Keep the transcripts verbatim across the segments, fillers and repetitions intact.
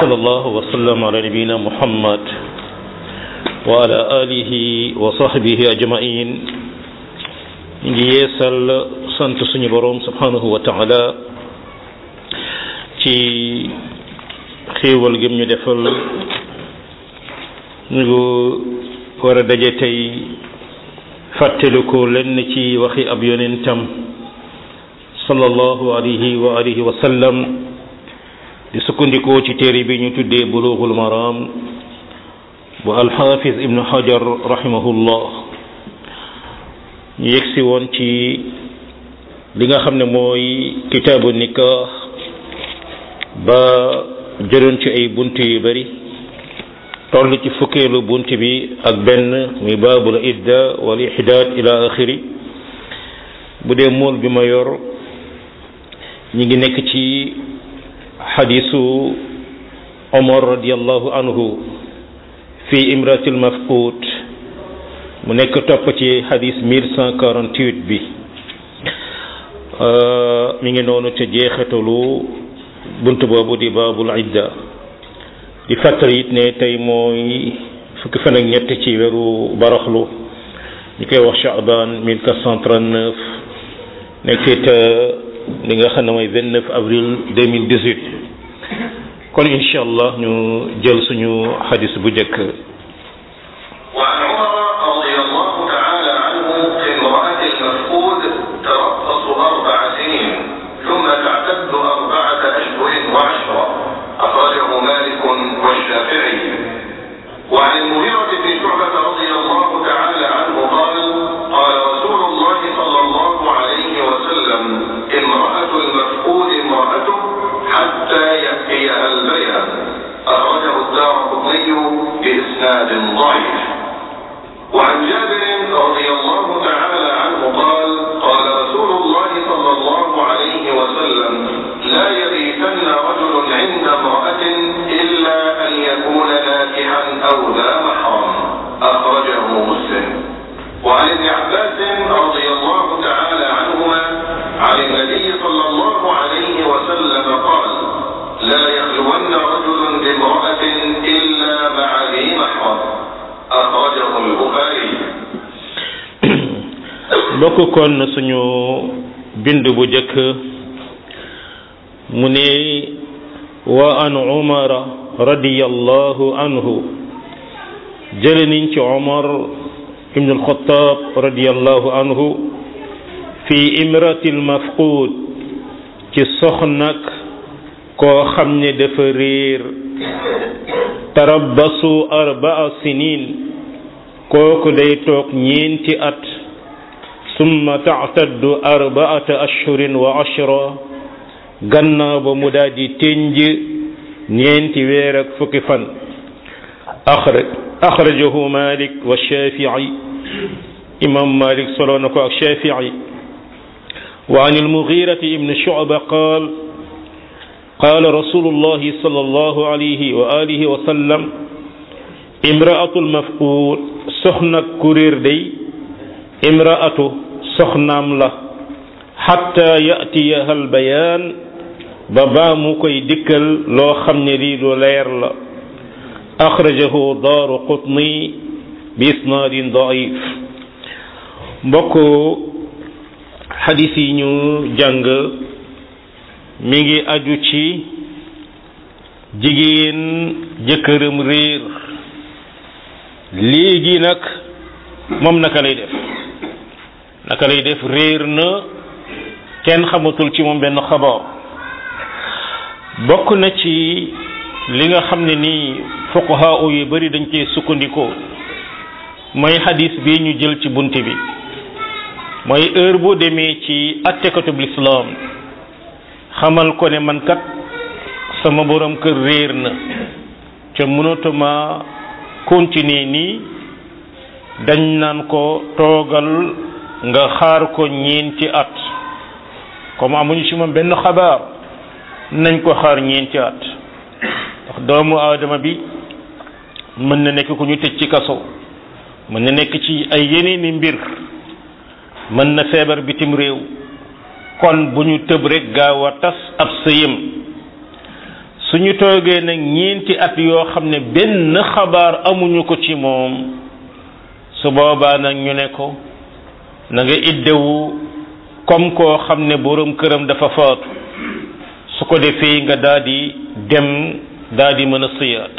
sallallahu wa sallam ala nabiyina muhammad wa ala alihi wa sahbihi ajmain ñu ngi yeesal sant suñu boroom subhanahu wa ta'ala ci xéewal gim ñu defal ñu war a daje tey fàttaliku lenn ci waxi ab yonentam sallallahu alayhi wa alihi wa sallam di sukkandikoo ci téere bi ñu tuddee bulughul maram bu alxaafis ibnu hajar rahimahullah ñu yegsi woon ci li nga xam ne mooy kitaabu nikah ba jëloon ci ay bunt yu bari toll ci fukkeelu bunt bi ak benn muy baabul idda wal ihdaad ila axiri bu dee mool bi ma yor ñi ngi nekk ci xadiisu Omar radiyallahu anhu fi imratil mafqud mu nekk topp ci xadiis mille cent quarante-huit bi mi ngi noonu ca jeexatalu bunt boobu di baabul idda di fàttali it ne tey mooy fukki fan ak ñett ci weeru baraxlu ñu koy wax Sha'ban mille quatre cent trente-neuf nekkit li nga xam ne mooy vingt-neuf avril deux mille dix-huit kon incha allah ñu jël suñu xadis bu njëkk. وعن المغيرة بن شعبة رضي الله تعالى عنه قال قال رسول الله صلى الله عليه وسلم امرأة المفقود امرأته حتى يأتيها البيان أخرجه الدارقطني بإسناد ضعيف. وعن جابر رضي الله تعالى عنه قال قال رسول الله صلى الله عليه وسلم لا يبيتن رجل عند امرأة إلا أن يكون ناكحا أو ذا محرم أخرجه مسلم. وعن ابن عباس رضي الله تعالى عنهما عن النبي صلى الله عليه وسلم قال لا يخلون رجل بامرأة إلا مع ذي محرم أخرجه البخاري. bokk kon suñu bind bu jëkk mu ne wa an umara radiyallahu anhu jële niñ ci umar ibn al-Khattab radiyallahu anhu fi imratil mafqud ci soxnak koo xam ne dafa réer tarabbasu arba'a sinin kooku day toog ñeenti at summa ta'taddu arba'ata ashhurin wa ashra gannaaw ba mu daal di tënj ñeenti weer ak fukki fan axraj axrajahu Malik wa Shafi'i imam Malik solo na ko ak Shafi'i wa an al-Mughira ibn Shu'ba qaal qaala rasulullahi sallallahu alayhi wa alihi wa sallam imra'atul mafqud soxna kuréer day imra'atu soxnaam la hatta ya'tiyaha al-bayaan ba baa mu koy dikkal loo xam ne lii lu leer la axrajahu Daaraqutni bi isnaadin da'if. mbokk xadis yi ñu jàng mi ngi aju ci jigéen jëkkëram réer léegi nag moom naka lay def naka lay def réer na kenn xamatul ci moom benn xabaar. bokk na ci li nga xam ne nii fuqaha yu bari dañ cee sukkandikoo mooy xadis bi ñu jël ci bunt bi mooy heure boo demee ci attekatub lislaam xamal ko ne man kat sama borom kër réer na ca mënatuma continuer nii dañ naan ko toogal nga xaar ko ñeenti at comme amuñu ci moom benn xabaar nañ ko xaar ñeenti at ndax doomu aadama bi mën na nekk ku ñu tëj ci kaso mën na nekk ci ay yeneeni mbir mën na feebar bitim réew kon bu ñu tëb rek gaaw a tas ab sëyam suñu toogee nag ñeenti at yoo xam ne benn xabaar amuñu ko ci moom su boobaa nag ñu ne ko na nga iddewu comme koo xam ne borom këram dafa faatu su ko defee nga daal di dem daal di mën a sëyaat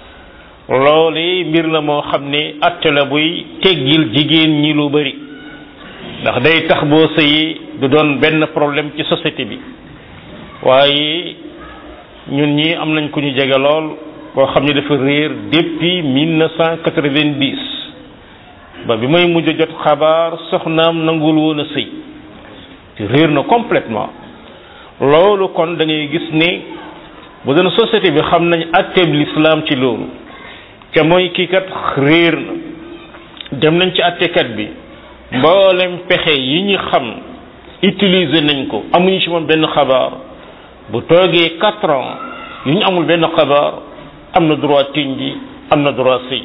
loolu mbir la moo xam ne atte la buy teggil jigéen ñi lu bari ndax day tax boo sëyi du doon benn problème ci société bi waaye ñun ñi am nañ ku ñu jege lool koo xam ne dafa réer depuis mille neuf cent quatre-vingt-dix ba bi may mujj jot xabaar soxnaam nangul woon a sëy réer na complètement loolu kon da ngay gis ne bu doon société bi xam nañ atteeb l'islam ci loolu te mooy kii kat réer na dem nañ ci attekat bi mboolem pexe yi ñu xam utiliser nañ ko amuñu ci moom benn xabaar bu toogee quatre ans yu ñu amul benn xabaar am na droit tinji am na droit sëy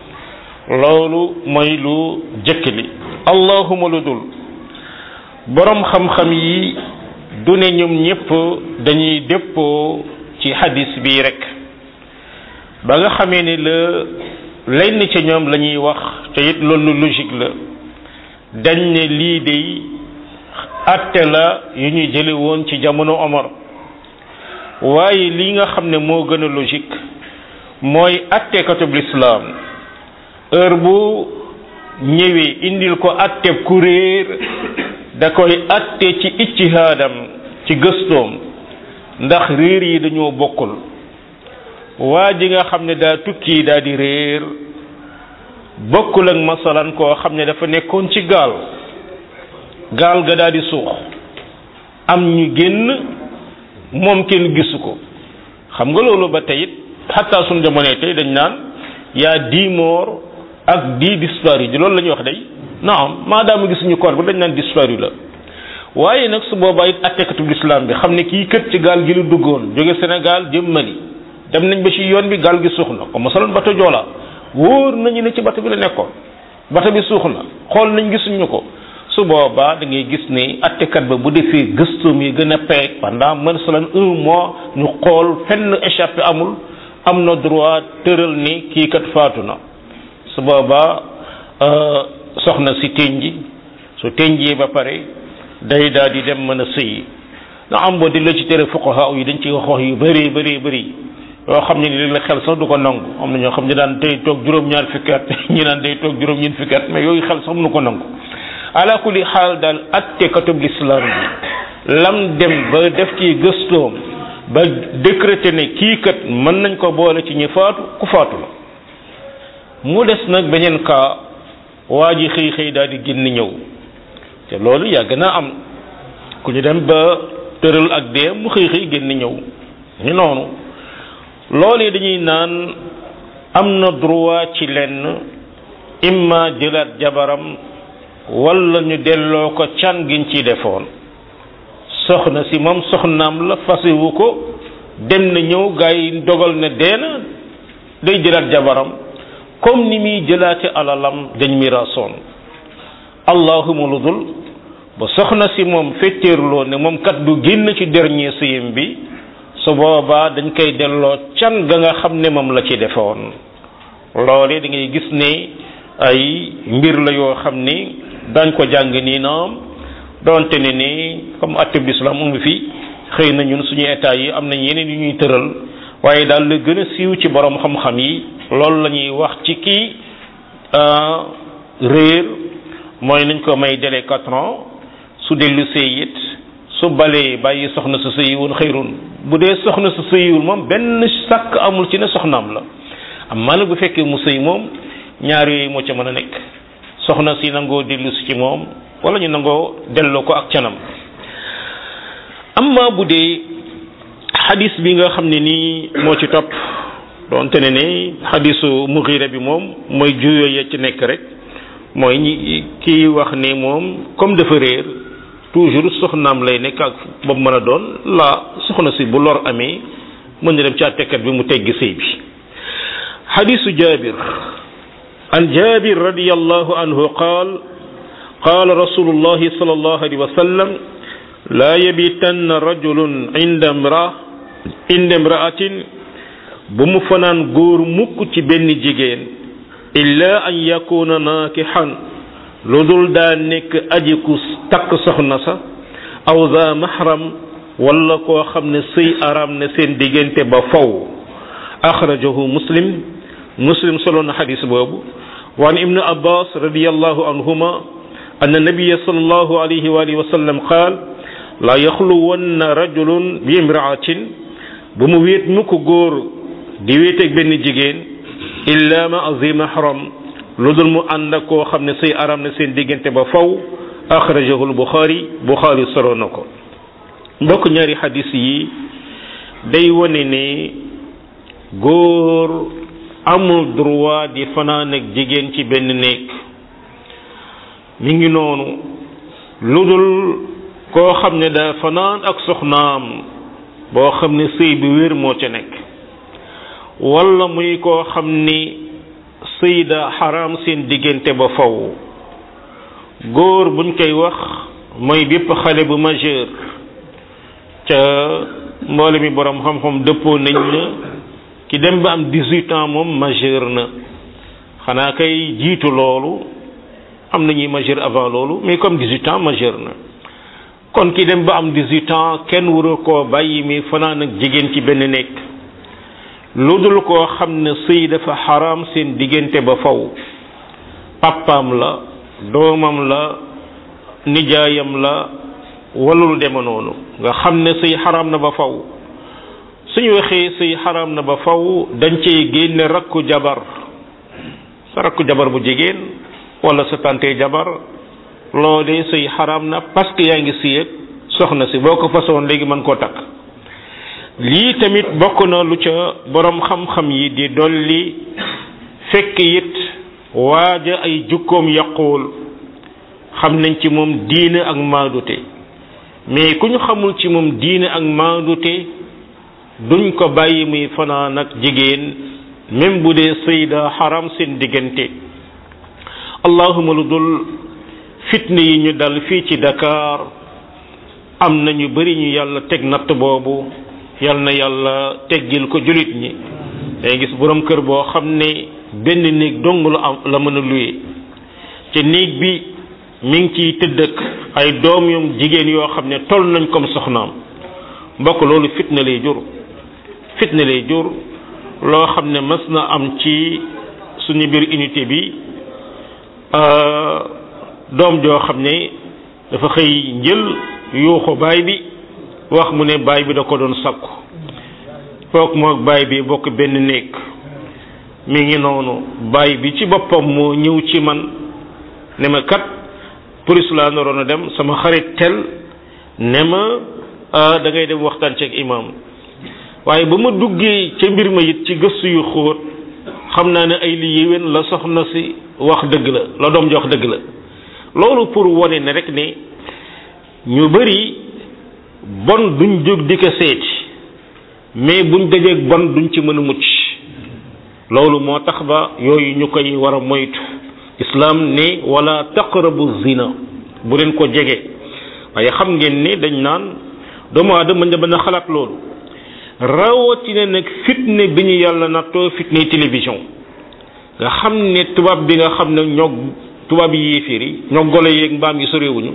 loolu mooy lu jëkk li allahuma lu dul borom xam-xam yi du ne ñoom ñëpp dañuy déppoo ci hadis bii rek ba nga xamee ne la lenn ci ñoom la ñuy wax te it loolu logique la dañ ne lii de atte la yu ñu jële woon ci jamono Omar waaye li nga xam ne moo gën a logique mooy attekatub lislaam heure bu ñëwee indil ko atteb ku réer da koy atte ci ijtihaadam ci gëstoom ndax réer yi dañoo bokkul waa ji nga xam ne daa tukki daa di réer bokkul ak masalan koo xam ne dafa nekkoon ci gaal gaal ga daa di suux am ñu génn moom kenn gisu ko xam nga loolu ba tey it xataa suñu jamono tey dañ naan yaa dix morts ak dix disparus loolu la ñuy wax day naam maadaama gisuñu corps ba dañ naan disparu la waaye nag su boobaa it attekatub l'islam bi xam ne kii kët ci gaal gi lu duggoon jóge Sénégal jëm Mali dem nañ ba ci yoon bi gaal gi suux na comme masalan bato Joola wóor nañu ne ci bato bi la nekkoon bato bi suux na xool nañ gisuñu ko su boobaa da ngay gis ne attekat ba bu defee gëstoom yi gën a peeg pendant masalan un mois ñu xool fenn échappé amul am na droit tëral ni kii kat faatu na su boobaa soxna si tenji su tenjee ba pare day daal di dem mën a sëyi na am boo di la ci tere fuqaha yi dañ ci wax wax yu bëri bëri bëri yoo xam ne ni li la xel sax du ko nangu am na ñoo xam ne daan day toog juróom-ñaar fukki at ñi naan day toog juróom-ñeent fukki at mais yooyu xel sax mënu ko nangu ala kulli xaal daal attekatub l'islam bi lam dem ba def ci gëstoom ba décréter ne kii kat mën nañ ko boole ci ñi faatu ku faatu la mu des nag beneen cas waa ji xëy xëy daal di génn ñëw te loolu yàgg naa am ku ñu dem ba tëral ak dee mu xëy xëy génn ñëw ñu noonu loolu dañuy naan am na droit ci lenn imma jëlaat jabaram wala ñu delloo ko can giñ ci defoon soxna si moom soxnaam la fasiwu ko dem na ñëw gaa yi dogal ne dee na day jëlaat jabaram comme ni muy jëlaate alalam dañ miraasoon allahuma lu dul ba soxna si moom fetteerloo ne moom kat du génn ci dernier sëyam bi su boobaa dañ koy delloo can ga nga xam ne moom la ci defoon loole da ngay gis ne ay mbir la yoo xam ni dañ ko jàng nii naam donte ne ni comme atteb l'islam mu fi xëy na ñun suñu état yi am nañ yeneen yu ñuy tëral waaye daal la gën a siiw ci borom xam-xam yi loolu la ñuy wax ci kii réer mooy nañ ko may délai quatre ans su dellu sëy it su balee bàyyi soxna su sëyiwul xëyrun bu dee soxna su sëyiwul moom benn sàkk amul ci ne soxnaam la am maanaam bu fekkee mu sëy moom ñaar yooyu moo ca mën a nekk soxna si nangoo dellu si ci moom wala ñu nangoo delloo ko ak canam amma bu dee xadis bi nga xam ne nii moo ci topp doonte ne ne xadisu Mughira bi moom mooy juyoo ya ci nekk rek mooy ñi kii wax ne moom comme dafa réer toujours soxnaam lay nekk ak boobu mën a doon la soxna si bu lor amee mën na dem ci àttekat bi mu teggi sëy bi xadisu Jaabir an Jaabir radiyallahu anhu qaal qaala rasulullahi sallallahu alayhi wa sallam laa yabitanna rajulun inda imraa inda imra'atin bu mu fanaan góor mukk ci benn jigéen illa an yakuna naakihan lu dul daa nekk aji ku takk soxna sa aw za mahram wala koo xam ne sëy araam ne seen diggante ba faw axrajahu muslim muslim solo na xadis boobu wa an ibnu abbas radiyallahu anhuma anna nabiyya sallallahu alayhi wa alihi wa sallam qaal la yaxluwanna rajulun bi imra'atin bu mu wéet mu ko góor di wéeteeg benn jigéen illa ma zi mahram lu dul mu ànd ak koo xam ne sëy araam ne seen diggante ba faw axrajahu al-Bukhari Bukhari solo na ko. mbokk ñaari xadis yi day wane ne góor amul droit di fanaan ak jigéen ci benn néeg mi ngi noonu lu dul koo xam ne daa fanaan ak soxnaam boo xam ne sëy bi wér moo ca nekk wala muy koo xam ni sëy da xaraam seen diggante ba faw góor buñ koy wax mooy bépp xale bu majeur ca mboole mi borom xam-xam dëppoo nañ na ki dem ba am dix-huit ans moom majeur na xanaa kay jiitu loolu am na ñuy majeur avant loolu mais comme dix-huit ans majeur na kon ki dem ba am dix-huit ans kenn warul koo bàyyi mi fanaan ak jigéen ci benn nekk lu dul koo xam ne sëy dafa xaraam seen diggante ba faw papaam la doomam la nijaayam la wala lu deme noonu nga xam ne sëy xaraam na ba faw suñu waxee sëy xaraam na ba faw dañ cey génne rakku jabar sa rakku jabar bu jigéen wala sa tante jabar loolee sëy xaraam na parce que yaa ngi sëy ak soxna si boo ko façon léegi mën koo takk lii tamit bokk na lu ca borom xam-xam yi di dolli fekk it waaja ay jukkoom yàquwul xam nañ ci moom diine ak maadute mais ku ñu xamul ci moom diine ak maadute duñ ko bàyyi muy fanaan ak jigéen même bu dee sëyda xaram seen diggante allahuma lu dul fitne yi ñu dal fii ci Dakar am na ñu bari ñu yàlla teg natt boobu yal na yàlla teggil ko julit ñi day gis borom kër boo xam ne benn néeg dong la am la mën a luye te néeg bi mi ngi ciy tëdd ay doom yom jigéen yoo xam ne toll nañ comme soxnaam mbokk loolu fitna lay jur fitna lay jur loo xam ne mas na am ci suñu biir unité bi doom joo xam ne dafa xëy njël yuuxu baay bi wax mu ne baay bi da ko doon sakku foog moog baay bi bokk benn néeg mi ngi noonu baay bi ci boppam moo ñëw ci man ne ma kat police laa naroon a dem sama xarit tel ne ma da ngay dem waxtaan ci ak imam waaye ba ma duggee ca mbir ma it ci gëstu yu xóot xam naa ne ay li yéwén la soxna si wax dëgg la la doom ji wax dëgg la loolu pour wone ne rek ne ñu bari bon duñ jóg di ko seeti mais buñ dajeeg bon duñ ci mën a mucc loolu moo tax ba yooyu ñu koy war a moytu islam ne wala taqrabu zina bu leen ko jege waaye xam ngeen ne dañ naan doomu aadama mën na bañ a xalaat loolu rawatina nag fitne bi ñu yàlla nattoo fitne télévision nga xam ne tubaab bi nga xam ne ñoo tubaab yi yéeféer yi ñoo golo yeeg mbaam yi sorewuñu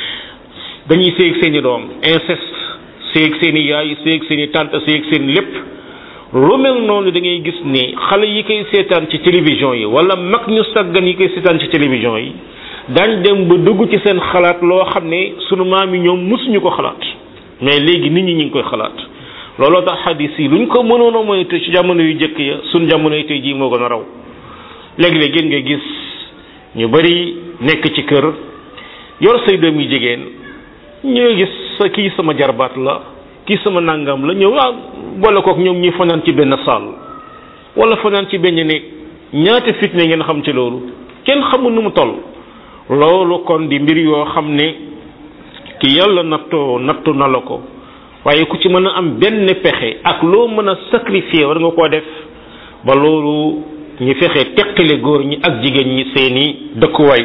dañuy séeg seeni doom inceste séeg seeni yaay séeg seeni tante séeg seen lépp lu mel noonu da ngay gis ni xale yi koy seetaan ci télévision yi wala mag ñu saggan yi koy seetaan ci télévision yi daañ dem ba dugg ci seen xalaat loo xam ne sunu maam yi ñoom mësuñu ko xalaat mais léegi nit ñi ñu ngi koy xalaat looloo tax xadis yi luñ ko mënoon a moytu ci jamono yu jëkk ya suñ jamono yi tey jii moo gën a raw léegi-léeg gën nga gis ñu bari nekk ci kër yor say doom yi jigéen ñu gis sa kii sama jarbaat la kii sama nangam la ñëw ah boole kook ñoom ñi fanaan ci benn saal wala fanaan ci benn néeg ñaata fitne ngeen xam ci loolu kenn xamul nu mu toll loolu kon di mbir yoo xam ne ki yàlla nattoo nattu na la ko waaye ku ci mën a am benn pexe ak loo mën a sacrifier war nga koo def ba loolu ñu fexe teqale góor ñi ak jigéen ñi seeni dëkkuwaay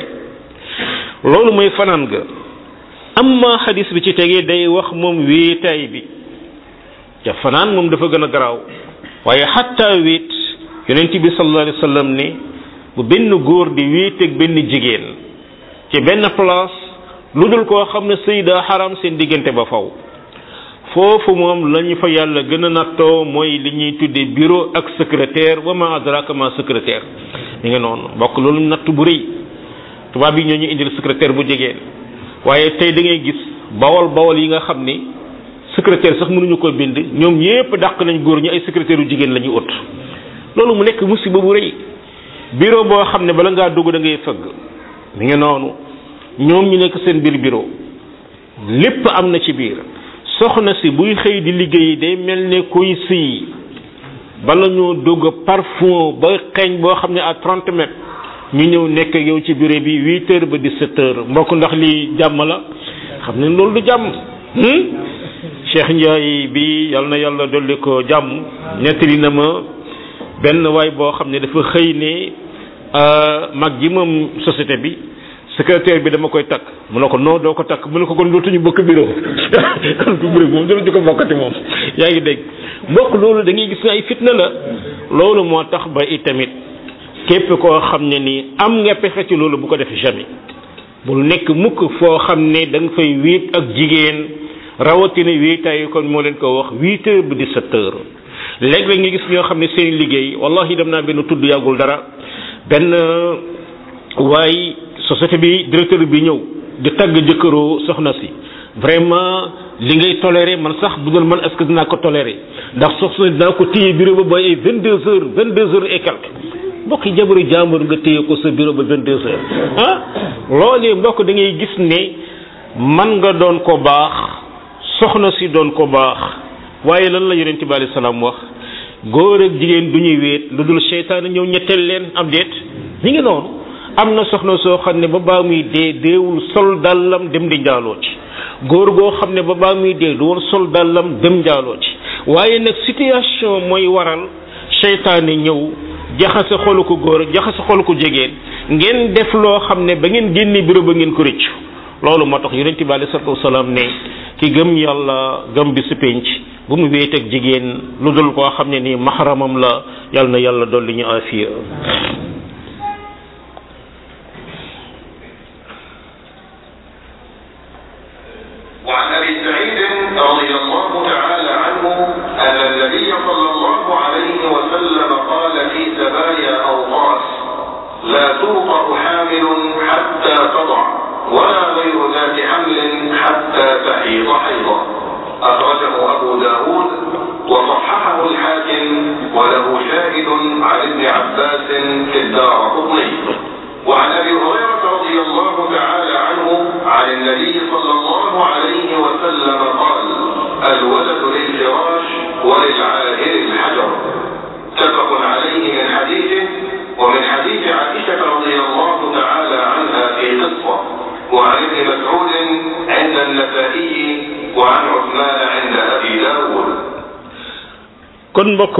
loolu mooy fanaan ga amma xadis bi ci tegee day wax moom wéetaay bi ca fanaan moom dafa gën a garaaw waaye xatta wéet yonent bi sallallahu alayhi wa sallam ne bu benn góor di wéet ak benn jigéen ci benn place lu dul koo xam ne sëy daa xaram seen diggante ba faw foofu moom lañu fa yàlla gën a nattoo mooy li ñuy tuddee bureau ak secrétaire wa ma adraka ma secrétaire mi nga noonu bokk loolu natt bu rëy tubaab yi ñoo ñu indil secrétaire bu jigéen waaye tey da ngay gis bawol bawol yi nga xam ni secrétaire sax mënuñu ko bind ñoom ñépp dàq nañ góor ñi ay secrétaire yu jigéen la ñuy ut loolu mu nekk musiba bu rëy bureau boo xam ne bala ngaa dugg da ngay fëgg mi ngi noonu ñoom ñu nekk seen biir bureau lépp am na ci biir soxna si buy xëy di liggéey day mel ne kuy sëy bala ñoo dugg parfum ba xeeñ boo xam ne à trente mètres ñu ñëw nekk yow ci bureau bi huit heures ba dix-sept heures mbokk ndax lii jàmm la xam ne loolu du jàmm Cheikh Ndiaye bi yal na yàlla dolli ko jàmm nettali na ma benn waay boo xam ne dafa xëy ne mag ji moom société bi secrétaire bi dama koy takk mu ne ko non doo ko takk mu ne ko kon dootuñu bokk bureau kon du bureau moom dootuñu ko bokkati moom yaa ngi dégg mbokk loolu da ngay gis ne ay fitna la loolu moo tax ba itamit képp koo xam ne nii am nga pexe ci loolu bu ko def jamais bul nekk mukk foo xam ne da nga fay wéet ak jigéen rawatina wéetaayu kon moo leen ko wax huit heures ba dix-sept heures léeg-léeg nga gis ñoo xam ne seen liggéey wallahi dem naa benn tudd yàggul dara benn waaye société bi directeur bi ñëw di tagg jëkkëroo soxna si vraiment li ngay toléré man sax bu doon man est-ce que dinaa ko toléré ndax soxna dinaa ko téye bureau ba ba ay vingt deux heures vingt deux heures et quelque mbokk yi jabaru jàmbur nga téye ko sa bureau ba vingt deux heures ah loolee mbokk da ngay gis ne man nga doon ko baax soxna si doon ko baax waaye lan la yonent bi alayhi salaam wax góor ak jigéen du ñuy wéet lu dul seytaane ñëw ñetteel leen am déet ñi ngi noonu am na soxna soo xam ne ba baa muy dee deewul sol dàllam dem di njaaloo ci góor goo xam ne ba baa muy dee du woon sol dàllam dem njaaloo ci waaye nag situation mooy waral seytaane ñëw jaxase xolu ko góor jaxase xolu ko jigéen ngeen def loo xam ne ba ngeen génne bureau ba ngeen ko rëccu loolu moo tax yonent bi alayhi salaatu wasalaam ne ki gëm yàlla gëm bi si penc bu mu wéet ak jigéen lu dul koo xam ne nii maxaramam la yàlla na yàlla dolli ñu afiya وعن ابي سعيد رضي الله تعالى عنه ان النبي صلى الله عليه وسلم قال في سبايا اوطاس لا توطأ حامل حتى تضع ولا غير ذات حمل حتى تحيض حيضا اخرجه ابو داود وصححه الحاكم وله شاهد عن ابن عباس في الدارقطني وعن ابي هريره رضي الله تعالى عنه عن النبي صلى الله عليه وسلم قال الولد للفراش وللعاهر الحجر متفق عليه من حديثه ومن حديث عائشه رضي الله تعالى عنها في قصه وعن ابن مسعود عند النسائي وعن عثمان عند ابي داود kon mbokk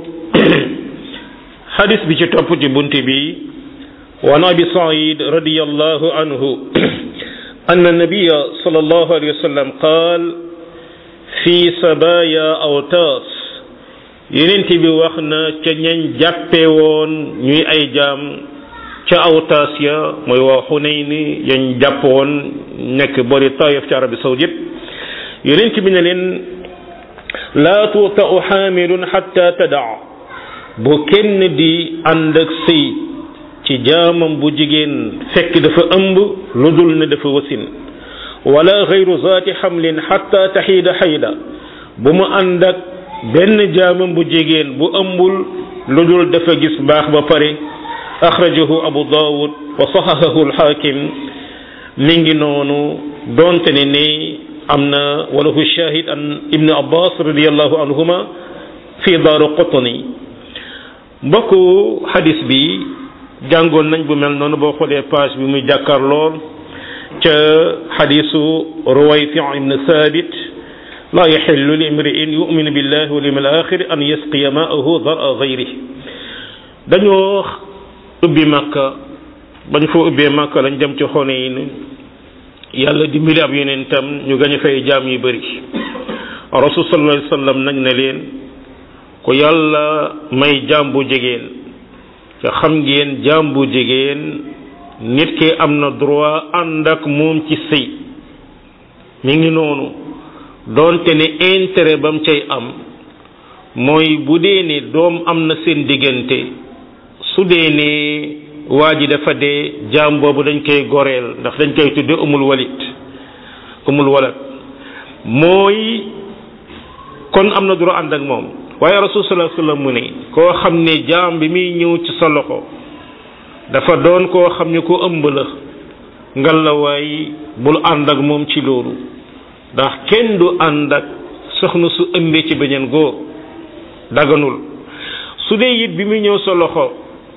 hadith bi ci topp ci bunte bi وعن أبي سعيد رضي الله عنه أن النبي صلى الله عليه وسلم قال في سبايا أوتاس يننتي بي واخنا ca ñañ jàppe woon ñuy ay jaam ca Awtaas ya mooy waa Xunayn yañ jàpp woon nekk bori Taif ci Arabie Saoudite yonent bi ne leen laa tuuta'u xaamilun xatta tadaa bu kenn di ànd ak sëy ci jaamam bu jigéen fekk dafa ëmb lu dul ne dafa wasin wala xayru zaati xamlin xatta taxiida xayda bu mu ànd ak benn jaamam bu jigéen bu ëmbul lu dul dafa gis baax ba pare axrajahu abu daawud wa saxahahu alxaakim mi ngi noonu doonte ne ne am na walahu shahid an ibnu abbas radiallahu anhuma fi daaru qutni mbokku xadis bi jàngoon nañ bu mel noonu boo xoolee page bi muy jàkkaar lool ca xadisu Ruwayfi ibn Thabit laa yaxillu li imri'in yuminu billahi wal yawmil axir an yasqiya ma'ahu dara gayrihi dañoo ubbi Makka bañ foo ubbee Makka lañ dem ci Xunayn yàlla dimbali ab yonentam ñu gañ fay jaam yu bëri rasul sallallahu alayhi wasallam nag ne leen ku yàlla may jaam bu jigéen te xam ngeen jaam bu jigéen nit ki am na droit ànd ak moom ci sëy mi ngi noonu doonte ne intérêt bam cay am mooy bu dee ne doom am na seen diggante su dee ne waa ji dafa dee jaam boobu dañ koy goreel ndax dañ koy tudde umul walit umul walat mooy kon am na droit ànd ak moom waaye rasul sallallahu alayhi wasallam mu ne koo xam ne jaam bi muy ñëw ci sa loxo dafa doon koo xam ne ko ëmb la ngalawaay bul ànd ak moom ci loolu ndax kenn du ànd ak soxna su ëmbee ci beneen góor daganul su dee it bi muy ñëw sa loxo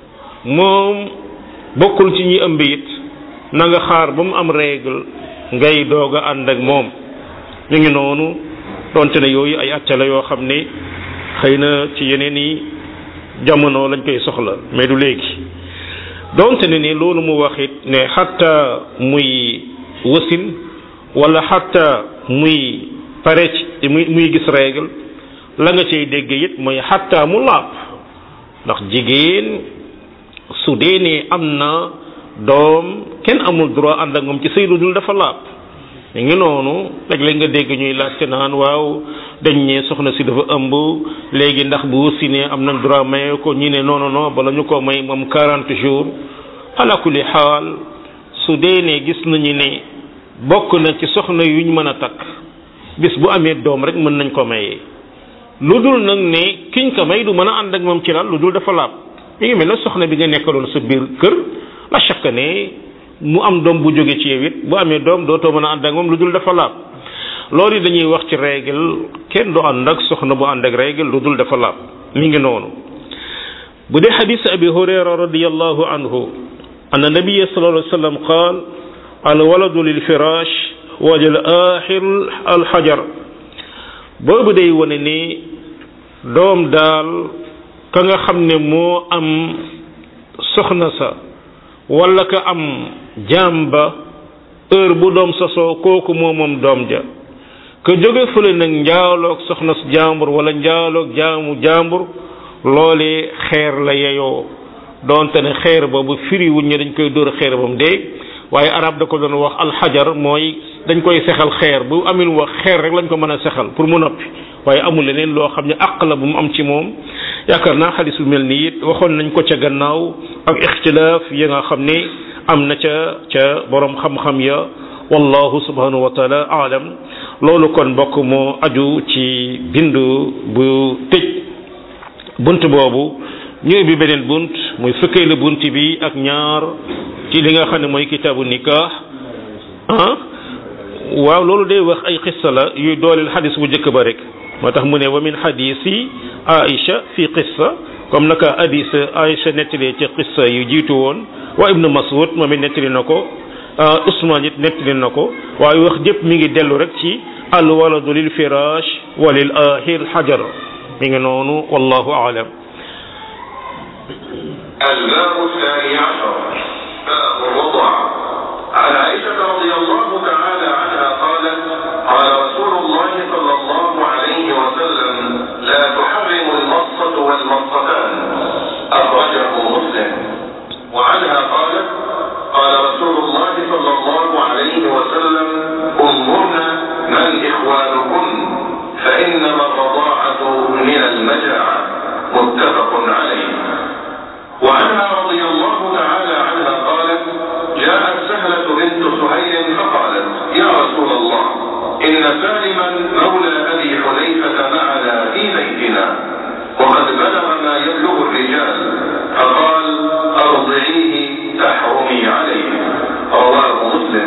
moom bokkul ci ñi ëmb it na nga xaar ba mu am règle ngay doog a ànd ak moom ñu ngi noonu donte ne yooyu ay acca la yoo xam ne xëy na ci yeneen i jamono lañ koy soxla mais du léegi donte ne ni loolu mu wax it ne xatta muy wasin wala xatta muy pare ci muy muy gis règle la nga cay dégg it mooy xatta mu laab ndax jigéen su dee ne am na doom kenn amul droit ànd ak moom ci sëy lu dul dafa laab mi ngi noonu léeg-léeg nga dégg ñuy laajte naan waaw dañ ne soxna si dafa ëmb léegi ndax bu wasinee am na droit maye ko ñi ne non non non bala ñu ko may moom quarante jours ala kulli xaal su dee ne gis nañu ne bokk na ci soxna yuñ mën a takk bis bu amee doom rek mën nañ ko mayee lu dul nag ne kiñ ko may du mën a ànd ak moom ci laal lu dul dafa laab mi ngi mel ne soxna bi nga nekkaloon sa biir kër la chaque ne mu am doom bu jóge ci yow it bu amee doom dootoo mën a ànd ak moom lu dul dafa laab loolu dañuy wax ci règle kenn du ànd ak soxna bu ànd ak règle lu dul dafa laab mi ngi noonu bu dee xadis abi hurayra radiyallahu anhu anna nabiyya sallallahu alayhi wa sallam qaal al waladu lil firash wa lil axir al xajar boobu day wane ni doom daal ka nga xam ne moo am soxna sa wala ka am jaam ba heure bu doom sosoo kooku moo moom doom ja ka jóge fële nag njaaloog soxna su jaambur wala njaaloog jaamu jaambur loolee xeer la yeyoo donte ne xeer boobu firi wuñ ne dañ koy dóor xeer ba mu dee waaye arab da ko doon wax alxajar mooy dañ koy sexal xeer bu amul wax xeer rek lañ ko mën a sexal pour mu noppi waaye amul leneen loo xam ne àq la bu mu am ci moom yaakaar naa xadis bu mel nii it waxoon nañ ko ca gannaaw ak ixtilaaf yi nga xam ne am na ca ca borom xam-xam ya wallahu subhanahu wa taala aalam loolu kon mbokk moo aju ci bindu bu tëj bunt boobu ñu bi beneen bunt muy fukkeelu bunt bi ak ñaar ci li nga xam ne mooy kitaabu nikah ah waaw loolu day wax ay xissa la yuy dooleel xadis bu njëkk ba rek moo tax mu ne wa min xadisi Aïcha fi qissa comme naka hadis Aïcha nettalee ci qissa yu jiitu woon wa ibnu Mas'ud moom it nettali na ko Usmaan it nettali na ko waaye wax jëpp mi ngi dellu rek ci al waladu lil firash wa lil ahir hajar mi ngi noonu wallahu a'lam. الباب الثاني عشر باب الرضع. عن عائشة رضي الله تعالى عنها قالت قال رسول الله صلى الله عليه وسلم لا تحرم المصة والمصتان أخرجه مسلم. وعنها قالت قال رسول الله صلى الله عليه وسلم انظرن من إخوانكن فإنما الرضاعة من المجاعة متفق عليه. وعنها رضي الله تعالى عنها قالت جاءت سهلة بنت سهيل فقالت يا رسول الله إن سالما مولى أبي حذيفة معنا في بيتنا وقد بلغ ما يبلغ الرجال فقال أرضعيه تحرمي عليه رواه مسلم.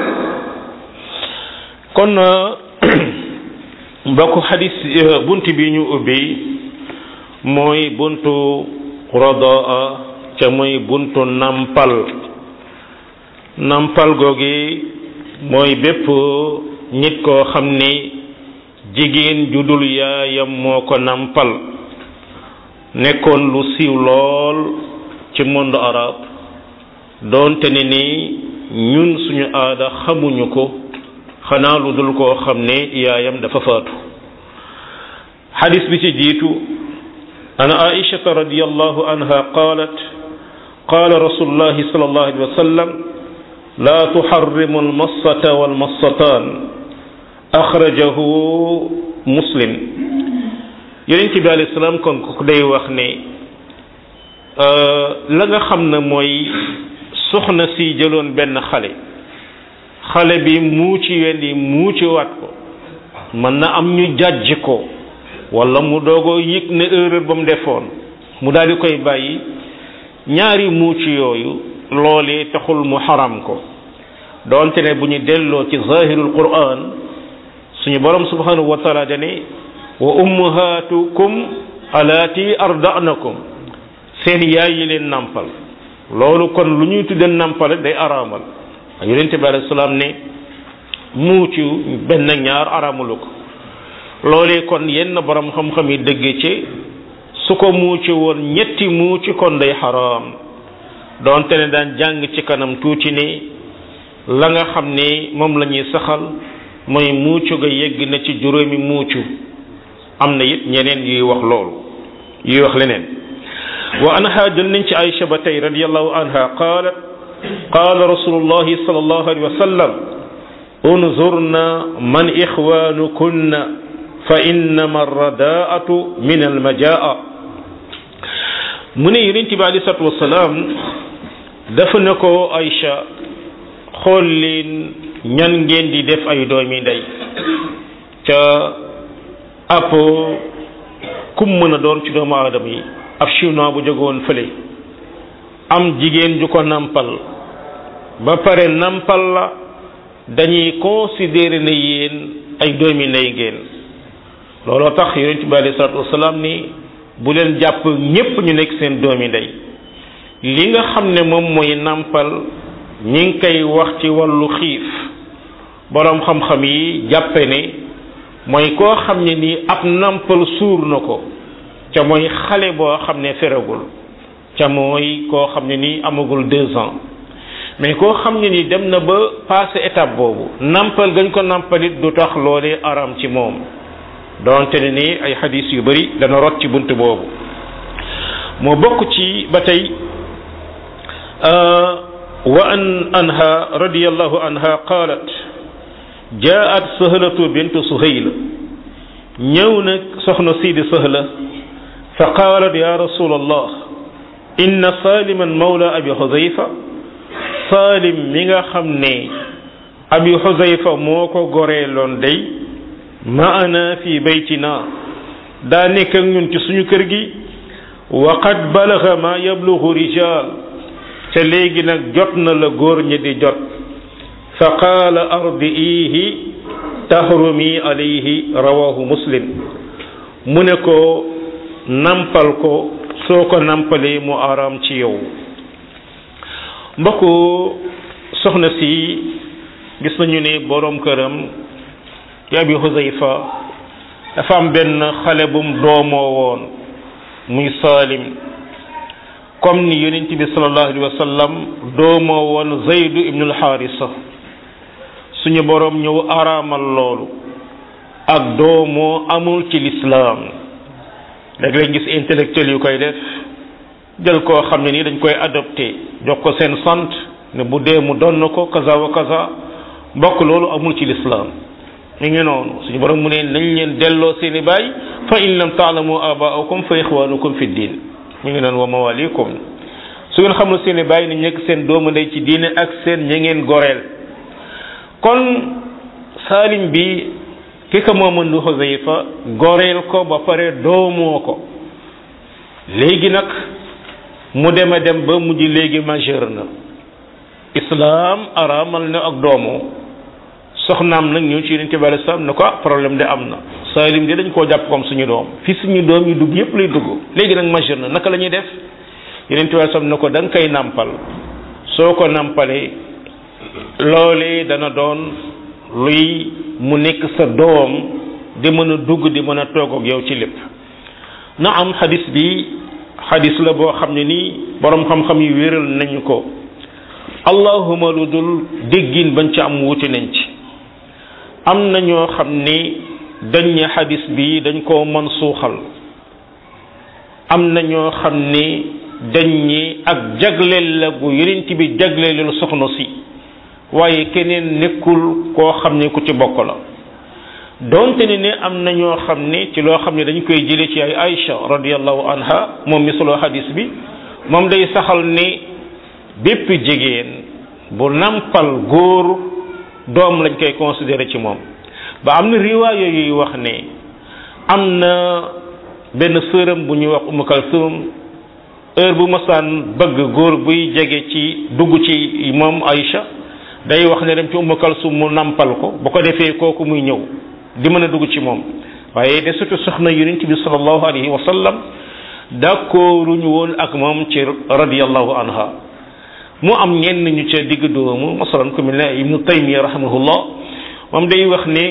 kon mbokk xadis bunt bi ñu ubbi mooy buntu radaa ca mooy buntu nampal nampal googi mooy bépp nit koo xam ne jigéen ju dul yaayam moo ko nampal nekkoon lu siiw lool ci monde arabe doonte ne ni ñun suñu aada xamuñu ko xanaa lu dul koo xam ne yaayam dafa faatu xadis bi ci jiitu an aishata radiyallahu anha qalat qala rasulullahi sallallahu alayhi wa sallam la tuharrimu almassata walmassatan axrajahu muslim yonent bi alayhi salaam kon ko day wax ne la nga xam ne mooy soxna si jëloon benn xale xale bi muuci wendi muuci waat ko mën na am ñu jàjj ko wala mu doogoo yëg ne erreur ba mu defoon mu daal di koy bàyyi ñaari muuci yooyu loolee taxul mu xaram ko doonte ne bu ñu delloo ci zahirul quran suñu borom subhanahu wa taala dane wa ummahatukum alaati arda'nakum seen yaay yi leen nampal loolu kon lu ñuy tudde nampal day araamal yonent bi alayhi salaam ne muucu benn ñaar araamulu ko loolee kon yenn borom xam-xam yi dëgg ci su ko muucu woon ñetti muucu kon day xaraam doonte ne daan jàng ci kanam tuuti ne la nga xam ne moom la ñuy saxal mooy muucu ga yegg na ci juróomi muucu am na it ñeneen yuy wax loolu yuy wax leneen wa anha jël nañ ci Aïcha ba tey radiyallahu anha qaalat qaala rasulullahi sallallahu alayhi wa sallam unzurna man ixwaanukunna fa innama arradaatu min almajaa mu ne yonent bi alayhi salaatu wasalaam dafa ne ko Aïcha xool leen ñan ngeen di def ay doomi ndey ca ab kum mën a doon ci doomu aadama yi ab chinois bu jógoon fële am jigéen ju ko nampal ba pare nampal la dañuy considérer ne yéen ay doomi ndey ngeen looloo tax yonent bi alayhi salaatu wasalaam ni bu leen jàpp ñépp ñu nekk seen doomi ndey li nga xam ne moom mooy nampal ñi ngi koy wax ci wàllu xiif boroom xam-xam yi jàppe ne mooy koo xam ne nii ab nampal suur na ko ca mooy xale boo xam ne feragul ca mooy koo xam ne nii amagul deux ans mais koo xam ne nii dem na ba passé étape boobu nampal gañ ko nampalit du tax loolee aram ci moom donte ne nii ay xadis yu bari dana rot ci bunt boobu moo bokk ci ba tey wa an anha radiyallahu anha qalat jaat sahlatu bintu suhayl ñëw nag soxna siidi sahla fa qaalat ya rasul allah inna saliman mawla abi xuzayfa salim mi nga xam ne abi xuzayfa moo ko goreeloon day maana fi baytina daa nekk ak ñun ci suñu kër gi wa qad balaga ma yablugu rijal te léegi nag jot na la góor ñi di jot fa qaala ardiihi tahrumi alayhi rawahu muslim mu ne ko nampal ko soo ko nampalee mu araam ci yow mbokku soxna si gis nañu ne boroom këram di abi xuzayfa dafa am benn xale bum doomoo woon muy Salim comme ni yonent bi sallallahu alayhi wa sallam doomoo woon Zayd ibn al-Harisa suñu boroom ñëw araamal loolu ak doomoo amul ci lislaam léegi lañ gis intellectuel yu koy def jël koo xam ne nii dañ koy adopté jox ko seen sant ne bu dee mu doon na ko kaza wa kaza mbokk loolu amul ci lislaam mi ngi noonu suñu borom mu ne nañ leen delloo seeni baay fa in lam taalamu abaakum fa ixwaanukum fi diin mi ngi noonu wa mawalikum su ngeen xamul seeni baay ni nekk seen doomu ndey ci diine ak seen ña ngeen goreel kon Salim bi ki ko moomoon du Xuzayfa goreel ko ba pare doomoo ko léegi nag mu dem a dem ba mujj léegi majeur na islam araamal na ak doomoo soxnaam nag ñëw ci Yonent bi sallallahu alayhi wasallam ne ko problème de am na Salim de dañ koo jàpp comme suñu doom fi suñu doom yi dugg yépp lay dugg léegi nag majeur na naka la ñuy def Yonent bi sallallahu alayhi wasallam ne ko da nga koy nàmpal soo ko nàmpalee loolee dana doon luy mu nekk sa doom di mën a dugg di mën a toog ak yow ci lépp na am xadis bi xadis la boo xam ne nii boroom xam-xam yi wéral nañu ko allahuma lu dul déggin bañ ci am wuti nañ ci am na ñoo xam ni dañ ne xadis bi dañ koo mën suuxal am na ñoo xam ni dañ ñi ak jagleel la gu yonent bi jagleelul soxna si waaye keneen nekkul koo xam ne ku ci bokk la donte ne ne am na ñoo xam ne ci loo xam ne dañ koy jële ci ay Aïcha radiyallahu anha moom mi solo hadis bi moom day saxal ne bépp jigéen bu nampal góor doom lañ koy considéré ci moom ba am na riwaaya yuy wax ne am na benn sëram bu ñuy wax Umm Kalsum heure bu masaan bëgg góor buy jege ci dugg ci moom Aïcha day wax ne dem ci Umm Kalsum mu nampal ko bu ko defee kooku muy ñëw di mën a dugg ci moom waaye de surtout soxna yonent bi sallallahu alayhi wa sallam d'accorduñu woon ak moom ci radiyallahu anha mu am ñenn ñu ca digg doomu masalan ku mel ne Ibnu Taymiya rahimahullah moom day wax ne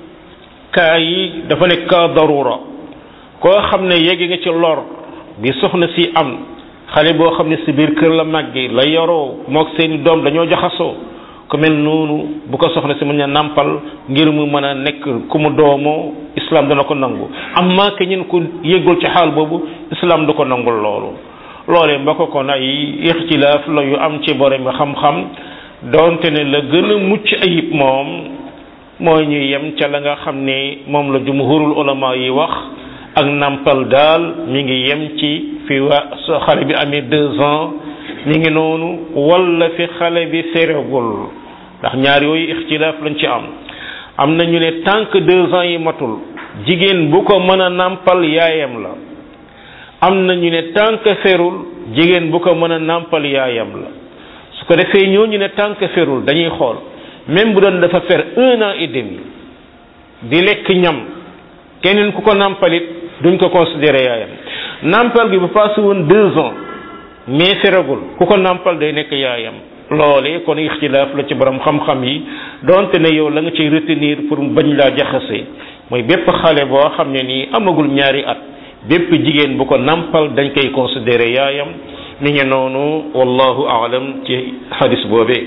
kaa yi dafa nekk kaa darura koo xam ne yegg nga ci lor bi soxna si am xale boo xam ne si biir kër la màggee la yoroo mook seeni doom dañoo jaxasoo ku mel noonu bu ko soxna si mën a nàmpal ngir mu mën a nekk ku mu doomoo islam dana ko nangu amma ke ñun ku yëggul ci xaal boobu islam du ko nangul loolu loolee mbokk kon ay ixtilaaf la yu am ci borom xam-xam donte ne la gën a mucc ayib moom mooy ñu yem ca la nga xam ne moom la jumhurul ulama yi wax ak nàmpal daal mi ngi yem ci fi wa xale bi amee deux ans mi ngi noonu wala fi xale bi feragul ndax ñaar yooyu ixtilaaf lañ ci am am na ñu ne tant que deux ans yi matul jigéen bu ko mën a nàmpal yaayam la am na ñu ne tant que ferul jigéen bu ko mën a nàmpal yaayam la su ko defee ñooñu ne tant que ferul dañuy xool même bu doon dafa fer un an et demi di lekk ñam keneen ku ko nàmpalit duñ ko considéré yaayam nàmpal gi bu passé woon deux ans mais feragul ku ko nàmpal day nekk yaayam loole kon ixtilaaf la ci borom xam-xam yi donte ne yow la nga ciy retenir pour bañ laa jaxase mooy bépp xale boo xam ne nii amagul ñaari at bépp jigéen bu ko nàmpal dañ koy considéré yaayam mi ngi noonu wallahu aalam ci hadis boobee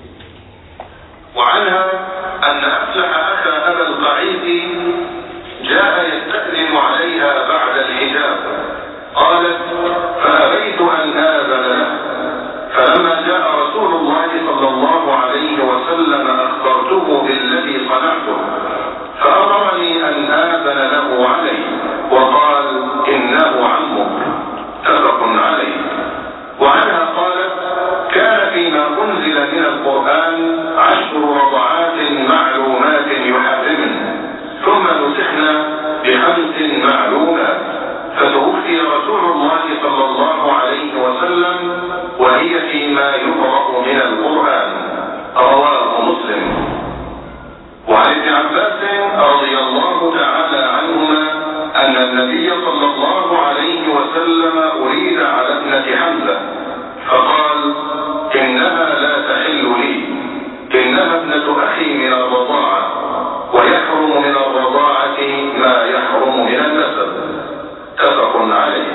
وعنها أن أفلح أخا أبا القعيد جاء يستأذن عليها بعد الحجاب قالت فأبيت أن آذن له فلما جاء رسول الله صلى الله عليه وسلم أخبرته بالذي صنعته فأمرني أن آذن له عليه وقال إنه عمك متفق عليه. وعنها قالت كان فيما أنزل من القرآن عشر رضعات معلومات يحرمن ثم نسخنا بخمس معلومات فتوفي رسول الله صلى الله عليه وسلم وهي فيما يقرأ من القرآن رواه مسلم. وعن ابن عباس رضي الله تعالى عنهما أن النبي صلى الله عليه وسلم أريد على ابنة حمزة فقال إنها لا تحل لي إنها ابنة أخي من الرضاعة ويحرم من الرضاعة ما يحرم من النسب متفق عليه.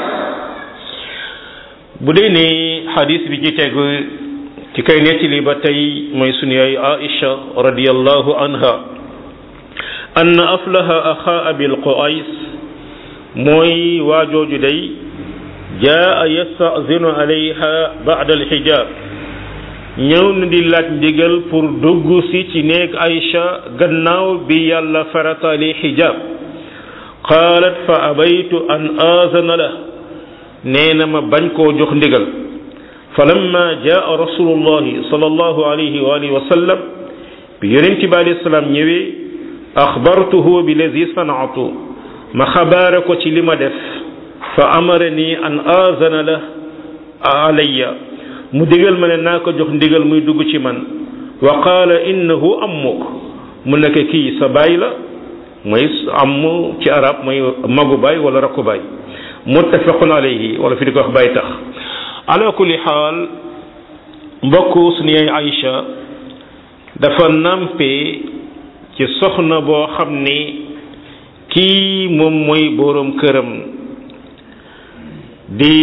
bu dee ne xadis bi ci tegu ci kay nettali ba tey mooy sunu yaay Aïcha radiyallahu anha ann aflaha axa abil Qays mooy waajooju day jaa yastazinu alayha ba'da alxijaab ñëw na di laaj ndigal pour dugg si ci néeg Aïcha gannaaw bi yàlla farataali xijaab qaalat fa abaytu an aazana la nee na ma bañ koo jox ndigal fa lamma jaa rasulullahi sallallahu alayhi wa alihi wa sallam bi yonent bi alayhi salaam ñëwee axbartuhu bi lazi sanaatu ma xabaare ko ci li ma def fa amarani an aazana la alayya mu digal ma ne naa ko jox ndigal muy dugg ci man wa qaala innahu ammuk mu nekk kii sa baay la mooy am ci arab mooy magu baay wala rakku baay muttafaqun alayhi wala fi di ko wax baay tax ala kulli xaal mbokk suñu yaay Aïcha dafa nampe ci soxna boo xam ni kii moom mooy boroom këram di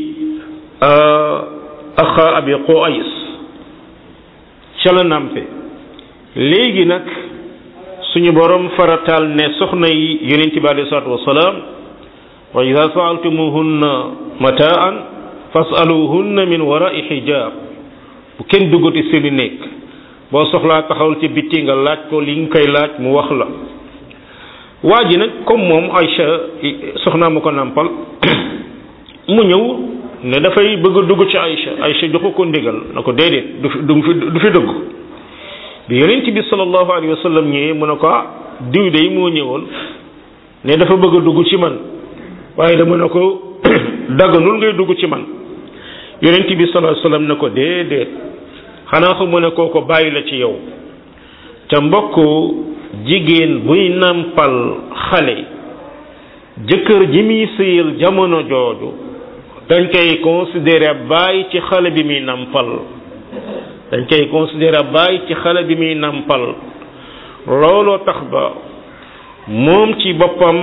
axa abi Qays ca la nampe léegi nag suñu borom farataal ne soxna yi yonent bi alayhi salaatu wasalaam wa ida saaltumuhunna mataan fasaluhunna min warai hijab bu kenn duggati seeni nekk boo soxlaa taxawal ci bitti nga laaj ko li nga koy laaj mu wax la waa ji nag comme moom Aïcha soxnaa mu ko nàmpal mu ñëw ne dafay bëgg a dugg ci Aïcha Aïcha joxu ko ndigal na ko déedéet du fi du fi dugg bi yonent bi sallallahu alayhi wa sallam ñëwee mu ne ko ah diw de moo ñëwoon ne dafa bëgg a dugg ci man waaye dama ne ko daganul ngay dugg ci man yonent bi sallallahu alayhi wa sallam ne ko déedéet xanaa xamu ne koo ko bàyyi la ci yow te mbokk jigéen buy nàmpal xale jëkkër ji muy sëyal jamono jooju dañ koy considéré bàyyi ci xale bi muy nàmpal dañ koy considéré bàyyi ci xale bi muy nàmpal looloo tax ba moom ci boppam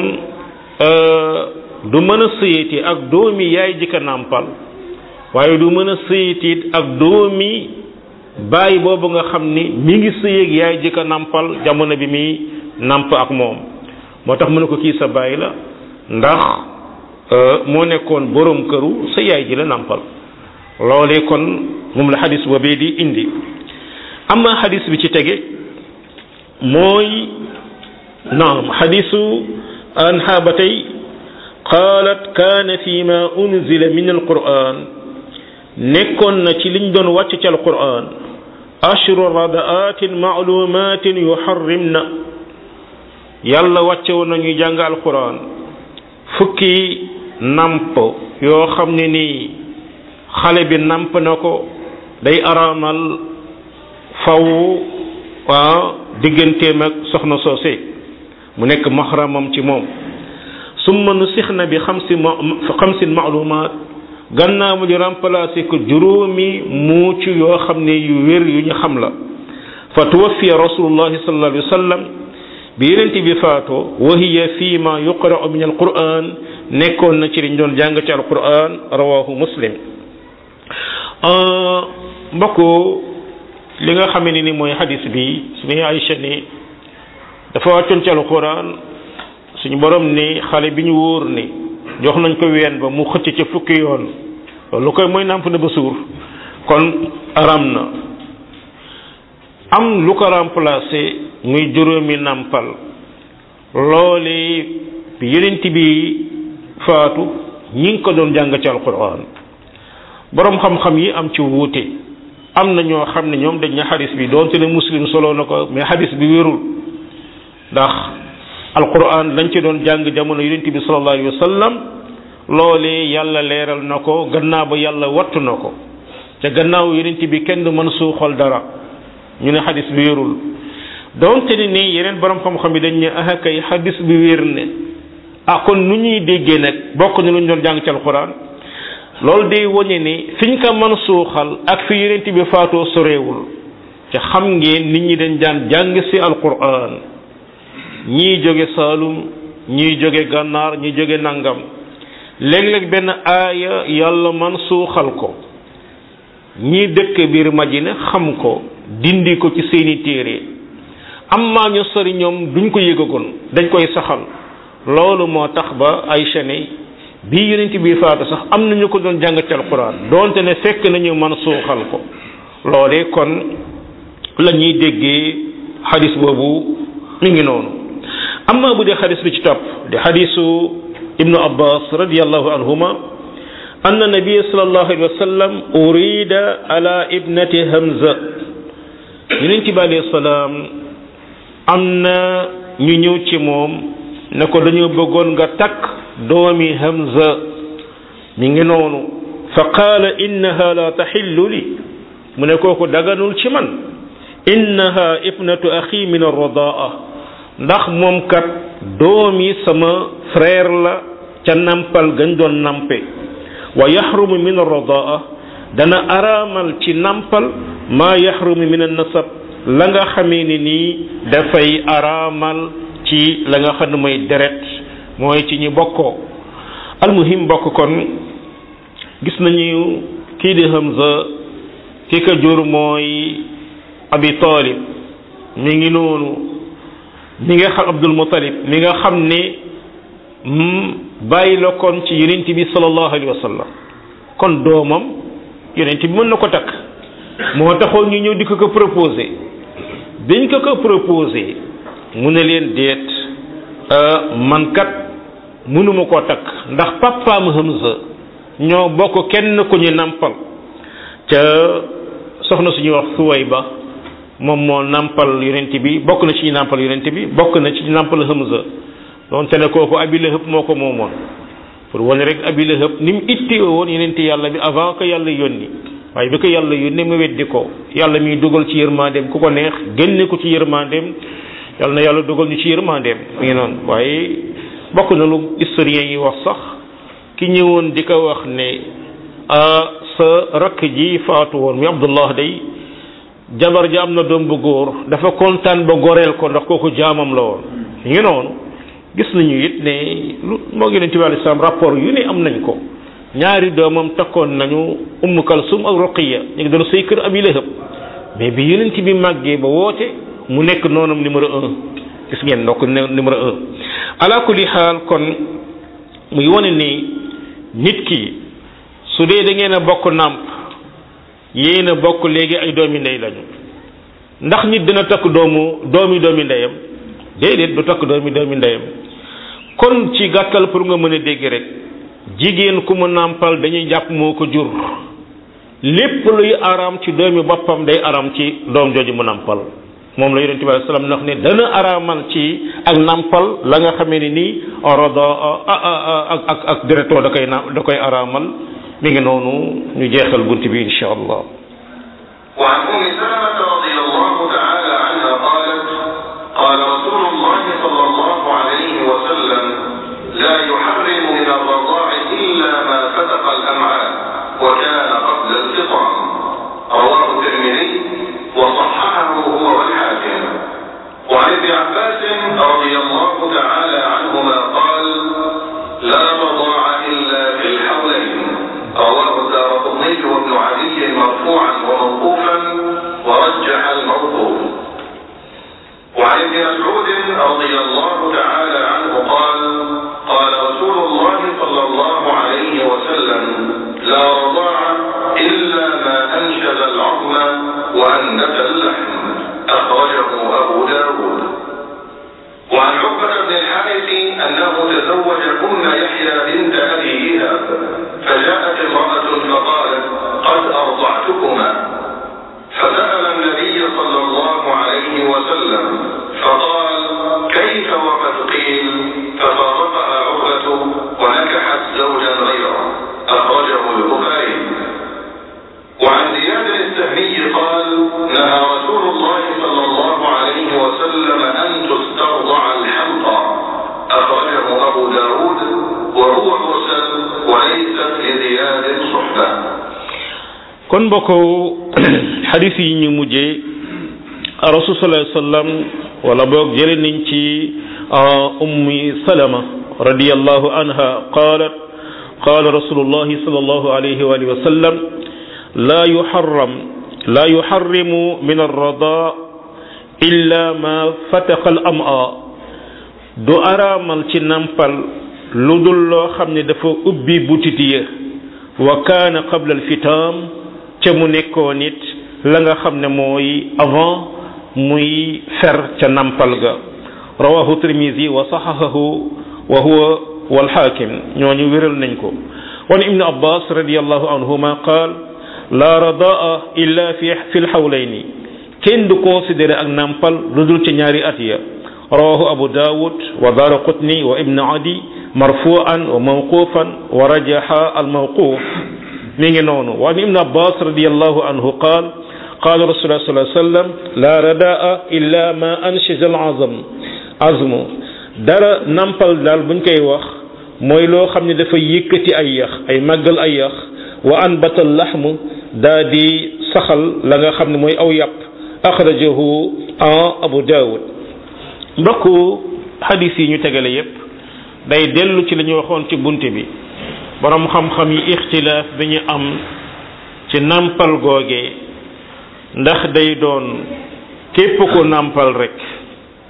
du mën a sëyati ak doomi yaay ji ko nàmpal waaye du mën a sëyati ak doomi bàyyi boobu nga xam ni mi ngi sëyeeg yaay ji ko nàmpal jamono bi muy nàmp ak moom moo tax mu ne ko kii sa bàyyi la ndax moo nekkoon borom këru sa yaay ji la nàmpal loolee kon moom la xadis boobee di indi amma xadis bi ci tege mooy naam xadisu anha ba tey qaalat kaana fi ma unzila min alquran nekkoon na ci liñ doon wàcc ci alquran ashru radaatin maalumatin yuharrimna yàlla wàcce woon nañuy jàng alquran fukki namp yoo xam ne nii xale bi namp na ko day araamal faw waa digganteem ak soxna soose mu nekk mahramam ci moom summa nusixna bi xamsi xamsin maalumaat gannaaw mu ñu remplacé ko juróomi muuc yoo xam ne yu wér yu ñu xam la fa tuwaffiya rasulullahi sallallahu alayhi wa sallam bi yenente bi faatoo wa hiya fi ma yuqra'u min alquran nekkoon na ci liñ doon jàng ci alquran rawahu muslim mbokk li nga xam ne ni mooy hadis bi suñu Aïcha ni dafa wàccoon ci alquran suñu borom ni xale bi ñu wóor ni jox nañ ko ween ba mu xëcc ci fukki yoon loolu lu koy mooy nàmp na ba suur kon aram na am lu ko remplacé muy juróomi nàmpal loole bi yenent bi faatu ñi ngi ko doon jàng ci alquran borom xam-xam yi am ci wuute am na ñoo xam ne ñoom dañ na xadis bi doonte ne muslim solo na ko mais xadis bi wérul ndax alquran lañ ci doon jàng jamono yonent bi sallallahu alayhi wa sallam loolee yàlla leeral na ko gannaaw ba yàlla wattu na ko te gannaaw yonent bi kenn du mën suuxal dara ñu ne xadis bi wérul doonte ni nii yeneen borom xam-xam yi dañ ne ah kay xadis bi wér ne ah kon nu ñuy déggee nag bokk na lu ñu doon jàng ci alquran loolu day woñe ni fiñ ko mën suuxal ak fi yonent bi faatoo soreewul te xam ngeen nit ñi dañ daan jàng si alquran ñii jóge Saalum ñii jóge Gànnaar ñii jóge Nangam léeg-léeg benn aaya yàlla man suuxal ko ñii dëkk biir Madina xam ko dindi ko ci seeni téere am maa ñu sori ñoom duñ ko yëgagoon dañ koy saxal loolu moo tax ba Aïcha ne bii yonent bi faatu sax am na ñu ko doon jàng ci alquran doonte ne fekk nañu man suuxal ko loolee kon la ñuy déggee xadis boobu mi ngi noonu amma bu dee xadis bi ci topp di xadisu ibnu abbas radiallahu anhuma anna nabiyya sallallahu alayhi wa sallam urida ala ibnati hamza yonent bi alayhi salaam am na ñu ñëw ci moom ne ko dañoo bëggoon nga takk doomi hamza mi ngi noonu fa qaala innaha la taxillu li mu ne kooku daganul ci man innaha ibnatu axi min arradaa ndax moom kat doomi sama frère la ca nampal gañ doon nampe wa yaxrumu min arradaa dana araamal ci nampal maa yaxrumu min annasab la nga xamee ni nii dafay araamal ci la nga xam ne mooy deret mooy ci ñi bokkoo almuhim bokk kon gis nañu kii di Hamza ki ko jur mooy Abi Talib mi ngi noonu mi nga xam Abdul Muttalib mi nga xam ne bàyyi la kon ci yonent bi sallallahu alayhi wa sallam kon doomam yonent bi mën na ko takk moo taxoon ñu ñëw di ko ko proposé biñ ko ko proposé mu ne leen déet man kat mënuma koo takk ndax papaam Hamza ñoo bokk kenn ku ñu nampal ca soxna suñuy wax Suwayba moom moo nampal yonent bi bokk na ci ñu nampal yonent bi bokk na ci ñu nampal Hamza donte ne kooku Abi Lahab moo ko moomoon pour wane rek Abi Lahab ni mu ittee woon yonent yàlla bi avant que yàlla yónni waaye bi ko yàlla yónni mu weddi ko yàlla miy dugal ci yërmandeem ku ko neex génne ko ci yërmandeem yàlla na yàlla dugal ñu ci yërmandeem mu ngi noonu waaye bokk na lu historien yi wax sax ki ñëwoon di ko wax ne sa rakk ji faatu woon muy Abdullah day jabar ji am na doom bu góor dafa kontaan ba goreel ko ndax kooku jaamam la woon mu ngi noonu gis nañu it ne lu moo ngi leen ci wàllu islam rapport yu ne am nañ ko ñaari doomam takkoon nañu Umm Kalsum ak Ruqayya ñu ngi doon sëy kër Abi Lahab mais bi yonent bi màggee ba woote mu nekk noonam numéro un gis ngeen ndokk numéro un ala kulli xaal kon muy wane ni nit ki su dee da ngeen a bokk nàmp yéen a bokk léegi ay doomi ndey lañu ndax nit dina takk doomu doomi doomi ndeyam déedéet du takk doomi doomi ndeyam kon ci gàttal pour nga mën a dégg rek jigéen ku mu nàmpal dañuy jàpp moo ko jur lépp luy araam ci doomi boppam day araam ci doom jooju mu nàmpal moom la yonent bi sallallahu alayhi wasallam ndax ne dana araamal ci ak nàmpal la nga xamee ne nii rodo ak ak ak directeur da koy na da koy araamal mi ngi noonu ñu jeexal bunt bi insha allah. وعن أم سلمة رضي الله تعالى عنها قالت قال رسول الله صلى الله عليه وسلم لا يحرم من الرضاع إلا ما فتق الأمعاء وكان قبل الفطام رواه الترمذي وصححه هو والحاكم. وعن ابن عباس رضي الله تعالى عنهما قال لا رضاع إلا في الحولين رواه الدارقطني وابن عدي مرفوعا وموقوفا ورجح الموقوف. وعن ابن مسعود رضي الله تعالى عنه قال قال رسول الله صلى الله عليه وسلم لا رضاع إلا ما أنشز العظم وأنبت اللحم أخرجه أبو داود. وعن عقبة بن الحارث أنه تزوج أم يحيى بنت أبي إيهاب فجاءت امرأة فقالت قد أرضعتكما فسأل النبي صلى الله عليه وسلم فقال كيف وقد قيل ففارقها عقبة ونكحت زوجا غيره أخرجه البخاري. وعن زياد السهمي قال نهى رسول الله صلى الله عليه وسلم أن تسترضع الحمقى أخرجه أبو داود وهو مرسل وليست لزياد صحبة. kon mbokku xadis yi ñu mujjee rasul sallallahu alayhi wasallam wala boog jële nañ ci ummi salama radiyallahu anha qalat qala rasulullahi sallallahu alayhi wa sallam la yuharram la yuharrimu min ar-radaa illa ma fataqa al-am'a du araamal ci nampal lu dul loo xam ne dafa ubbi butit ya wa kaana qabla al-fitaam ca mu nekkoon it la nga xam ne mooy avant muy fer ca nampal ga rawahu Tirmidhi wa sahahahu wa huwa wal hakim ñooñu wéral nañ ko. wan ibnu Abbas radiyallahu anhuma qaal la radaa illa fi fi al-hawlayni kenn du considéré ak nampal lu dul ci ñaari at ya rawahu Abu Dawud wa Daraqutni wa Ibn Adi marfu'an wa mawqufan wa rajaha al-mawquf mi ngi noonu. wa ibn Abbas radiyallahu anhu qaal qaala rasulullah sallallahu alayhi wa sallam la radaa illa ma anshaza al-azm azmu dara nampal daal buñ koy wax mooy loo xam ne dafa yëkkati ay yax ay màggal ay yax wa anbata al-lahm daa di saxal la nga xam ne mooy aw yàpp axrajahu Abu Dawud. mbokku hadis yi ñu tegale yépp day dellu ci la ñu waxoon ci bunte bi borom xam-xam yi ixtilaaf bi ñu am ci nampal googee ndax day doon képp ko nampal rek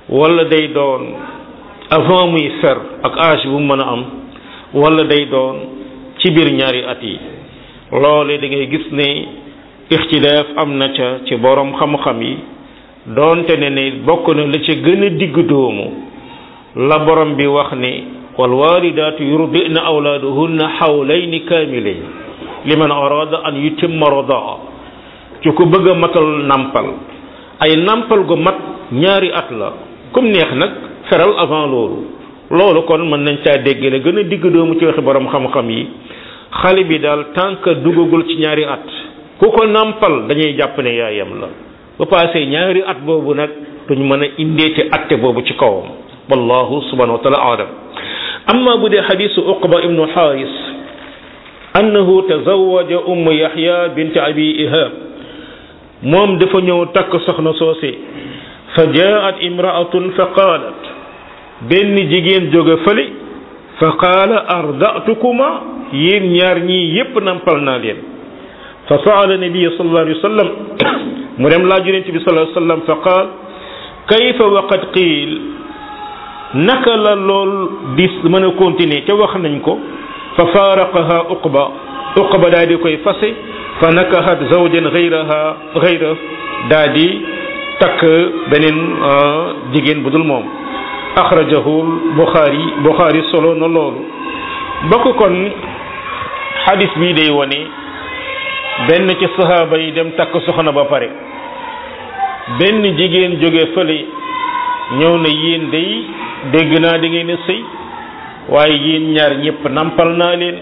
wala day doon avant muy fer ak âge bu mën a am wala day doon ci biir ñaari at yi loole da ngay gis ne ixtilaaf am na ca ci borom xam-xam yi doonte ne ne bokk na la ca gën a digg doomu la borom bi wax ne wal walidaatu yurdina awlaaduhunna xawlayni kaamilayn liman arada an yutimma radaa ci ku bëgg a matal nampal ay nampal gu mat ñaari at la comme neex nag feral avant loolu loolu kon mën nañ caa dégg la gën a digg doomu ci waxi borom xam-xam yi xale bi daal tant que duggagul ci ñaari at ku ko nampal dañuy jàpp ne yaayam la ba passé ñaari at boobu nag duñ mën a indeeti atte boobu ci kawam wallahu subhanahu wa taala aalam amma bu dee xadisu uqba ibnu xaaris annahu tazawaja umm yahya bint abi ihab moom dafa ñëw takk soxna soose fa jaat imraatun fa qaalat benn jigéen jóge fële fa qaala ardatukuma yéen ñaar ñii yépp nampal naa leen fa saala nabi sallallahu alayhi wa sallam mu dem laaj yonent bi sallallahu alayhi wa sallam fa qaal kayfa wa qad qiil naka la lool di mën a continuer te wax nañ ko fa faaraqaha uqba uqba daa di koy fase fa nakahat zawjan ghayraha ghayra daa di takk beneen jigéen bu dul moom axrajahu Bukhari Bukhari solo na loolu bokk kon xadis bii day wone benn ci sahaaba yi dem takk soxna ba pare benn jigéen jóge fële ñëw na yéen day dégg naa da ngeen a sëy waaye yéen ñaar ñëpp nampal naa leen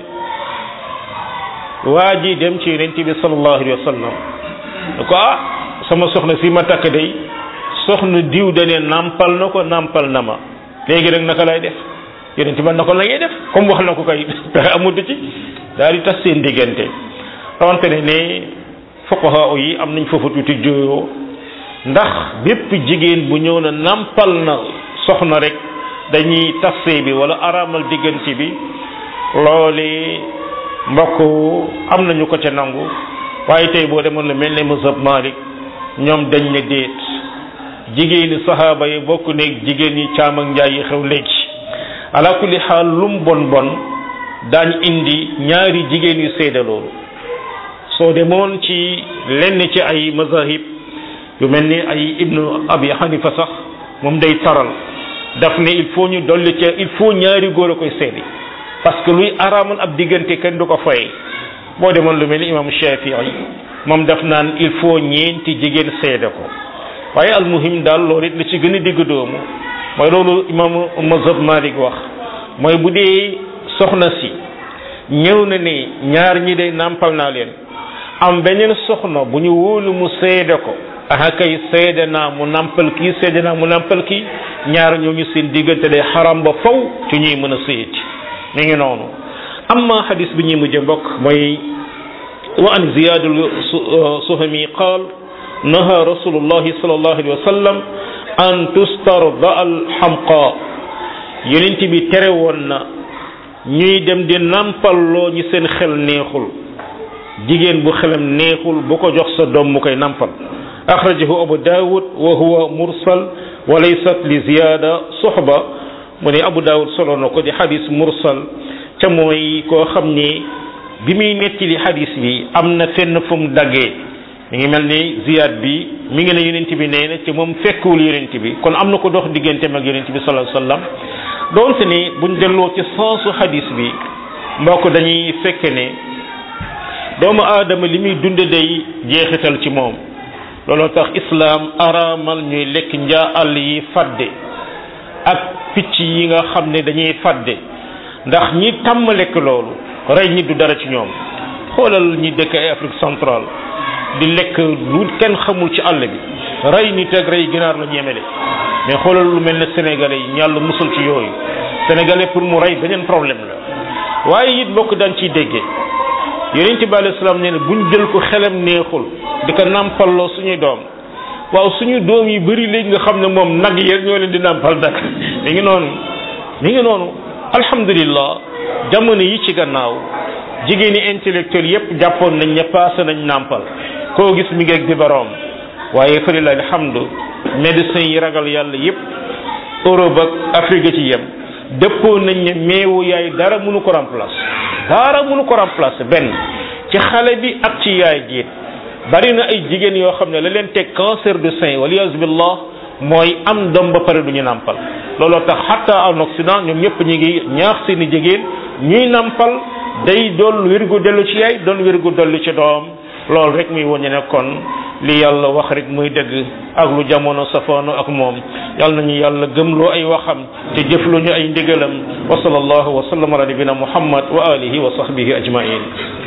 waa ji dem ci yonent bi sallallahu alayhi wa sallam da ko ah sama soxna si ma takk day soxna diw dane nampal na ko nampal na ma léegi rek naka lay def yonent ba naka la ngay def comme wax na ko kay pexe amut ci daal di tas seen diggante rawante ne ne fuqaha yi am nañ foofu tuuti jooyoo ndax bépp jigéen bu ñëw na nampal na soxna rek dañuy tassee bi wala araamal diggante bi loole mbokk am nañu ko ca nangu waaye tey boo demoon la mel ne mazhab Malik ñoom dañ ne déet jigéeni sahaaba yi bokk nekk jigéen ñi caam ak njaay yi xew léegi ala kulli xaal lum bon bon daañ indi ñaari jigéen yu seede loolu soo demoon ci lenn ci ay mazahib yu mel ni ay ibnu abi hanifa sax moom day taral daf ne il faut ñu dolli ca il faut ñaari góor a koy seede parce que luy araamal ab diggante kenn du ko fay boo demoon lu mel ni imam Shafii moom daf naan il faut ñeenti jigéen seede ko waaye almuhim daal loolu it li ci gën a digg doomu mooy loolu imam mazhab Malik wax mooy bu dee soxna si ñëw na ne ñaar ñi day nampal naa leen am beneen soxna bu ñu wóolu mu seede ko aha kay seede naa mu nampal kii seede naa mu nampal kii ñaar ñooñu seen diggante day xaram ba faw ci ñuy mën a séyati mi ngi noonu amma hadis bi ñuy mujj mbokk mooy wa an Ziyad al-Suhami qaal naha rasulullahi sallallahu alayhi wa sallam an tustarda al-hamqa yonent bi tere woon na ñuy dem di nampalloo ñi seen xel neexul jigéen bu xelam neexul bu ko jox sa doom mu koy nampal axrajahu Abu Dawud wa huwa mursal wa laysat li ziyada suhba mu ne Abu Dawud solo na ko di xadis mursal ca mooy koo xam ni bi muy nettali xadis bi am na fenn fu mu daggee mi ngi mel ni ziyad bi mi ngi ne yonent bi nee na ci moom fekkul yonent bi kon am na ko dox digganteem ak yonent bi sallallahu alayhi wasallam doonte ni buñ delloo ci sensu xadis bi mbokk dañuy fekk ne doomu aadama li muy dunde day jeexital ci moom looloo tax islam araamal ñuy lekk njaa àll yi fadde ak picc yi nga xam ne dañuy fadde ndax ñi tàmm lekk loolu rey ñi du dara ci ñoom xoolal ñi dëkk ay Afrique centrale di lekk lu kenn xamul ci àll bi rey nit ak rey ginaar la ñemele mais xoolal lu mel ne sénégalais yi yàlla musul ci yooyu sénégalais pour mu rey beneen problème la waaye it bokk daan ciy déggee yonent bi alayhi salaam nee na buñ jël ko xelam neexul di ko nàmpalloo suñuy doom waaw suñu doom yi bëri léegi nga xam ne moom nag yi ñoo leen di nàmpal dak mi ngi noonu mi ngi noonu alhamdulillah jamono yi ci gannaaw jigéeni intellectuel yépp jàppoon nañ ne passé nañ nàmpal koo gis mi ngi ak biberon waaye fa lillahi alhamdu médecin yi ragal yàlla yépp Europe ak Afrique ci yem dëppoo nañ ne meewu yaay dara mënu ko remplacer dara mënu ko remplacer benn ci xale bi ak ci yaay ji bari na ay jigéen yoo xam ne la leen teg cancer du sein waliyasu billah mooy am doom ba pare du ñu nàmpal looloo tax hatta en Occident ñoom ñëpp ñu ngi ñaax seeni jigéen ñuy nàmpal day doon wérgu dellu ci yaay doon wérgu dellu ci doom loolu rek muy wone ne kon li yàlla wax rek muy dëgg ak lu jamono safaano ak moom yàlla nañu yàlla gëmloo ay waxam te jëfloo ñu ay ndigalam wa sallallahu wa sallam ala nabina muhammad wa alihi wa sahbihi ajmain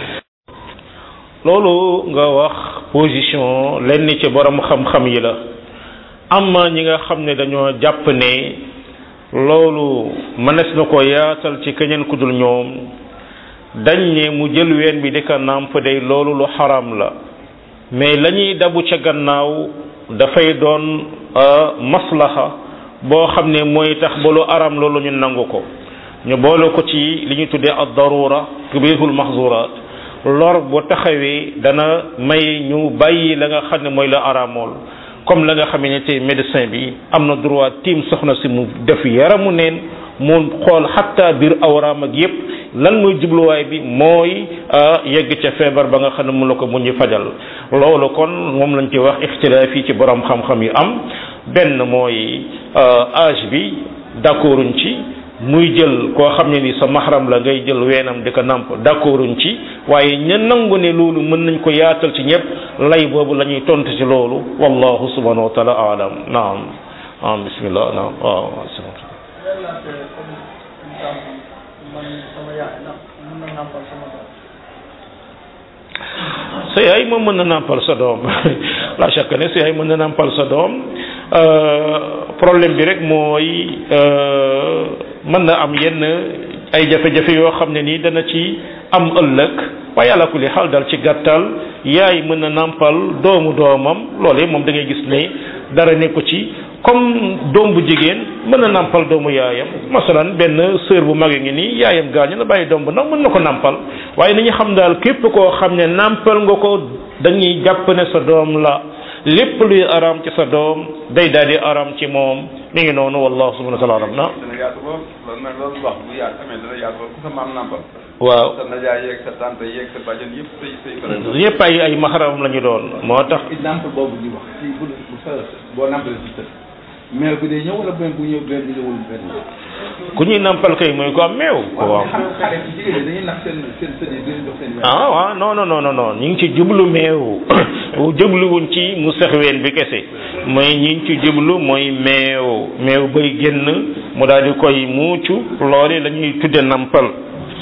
loolu nga wax position lenn ci borom xam-xam yi la amma ñi nga xam ne dañoo jàpp ne loolu mënees na ko yaatal ci keneen ku dul ñoom dañ ne mu jël ween bi di ko nàmp day loolu lu xaram la mais la ñuy dabu ca gannaaw dafay doon maslaha boo xam ne mooy tax ba lu aram loolu ñu nangu ko ñu boole ko ci li ñu tuddee ad darura tubihul mahzurat lor bu taxawee dana may ñu bàyyi la nga xam ne mooy la aramool comme la nga xam ne tey médecin bi am na droit tiim soxna si mu def yaramu neen mu xool xatta biir awraam ak yépp lan mooy jubluwaay bi mooy yegg ca feebar ba nga xam ne mu la ko mu ñu fajal loolu kon moom lañ ci wax ixtilaaf yi ci borom xam-xam yu am benn mooy âge bi d'accorduñ ci muy jël koo xam ne ni sa mahram la ngay jël weenam di ko namp d'accorduñ ci waaye ña nangu ne loolu mën nañ ko yaatal ci ñëpp lay boobu la ñuy tontu ci loolu wallahu subhanahu wa taala alam naam naam bismillah naam waaw sa yaay moom mën na nàmpal sa doom la chaque année sa yaay mën na nàmpal sa doom problème bi rek mooy mën na am yenn ay jafe-jafe yoo xam ne nii dana ci am ëllëg waaye ala kulli xaal dal ci gàttal yaay mën na nàmpal doomu doomam loolee moom da ngay gis ne dara nekku ci comme doom bu jigéen mën na nàmpal doomu yaayam masalan benn sœur bu mag ngi nii yaayam gaañu na bàyyi doom bu ndaw mën na ko nàmpal waaye nañu xam daal képp koo xam ne nàmpal nga ko dañuy jàpp ne sa doom la lépp luy aram ci sa doom day daal di aram ci moom mi ngi noonu wallahu subhanahu wa taala na waaw yëpp ay ay mahram la ñu doon moo tax meew bi day ñëw wala benn bu ñëw benn bi ñëwul benn. ku ñuy nampal kay mooy ko am meew. waaw xale ci jigéen dañuy nax seen seen sën yi dañuy dox seen meew. ah waaw non non non non ñu ngi ci jublu meew jubluwuñ ci mu sax ween bi kese mooy ñi ngi ci jublu mooy meew meew bay génn mu daal di koy muucu loole la ñuy tudde nampal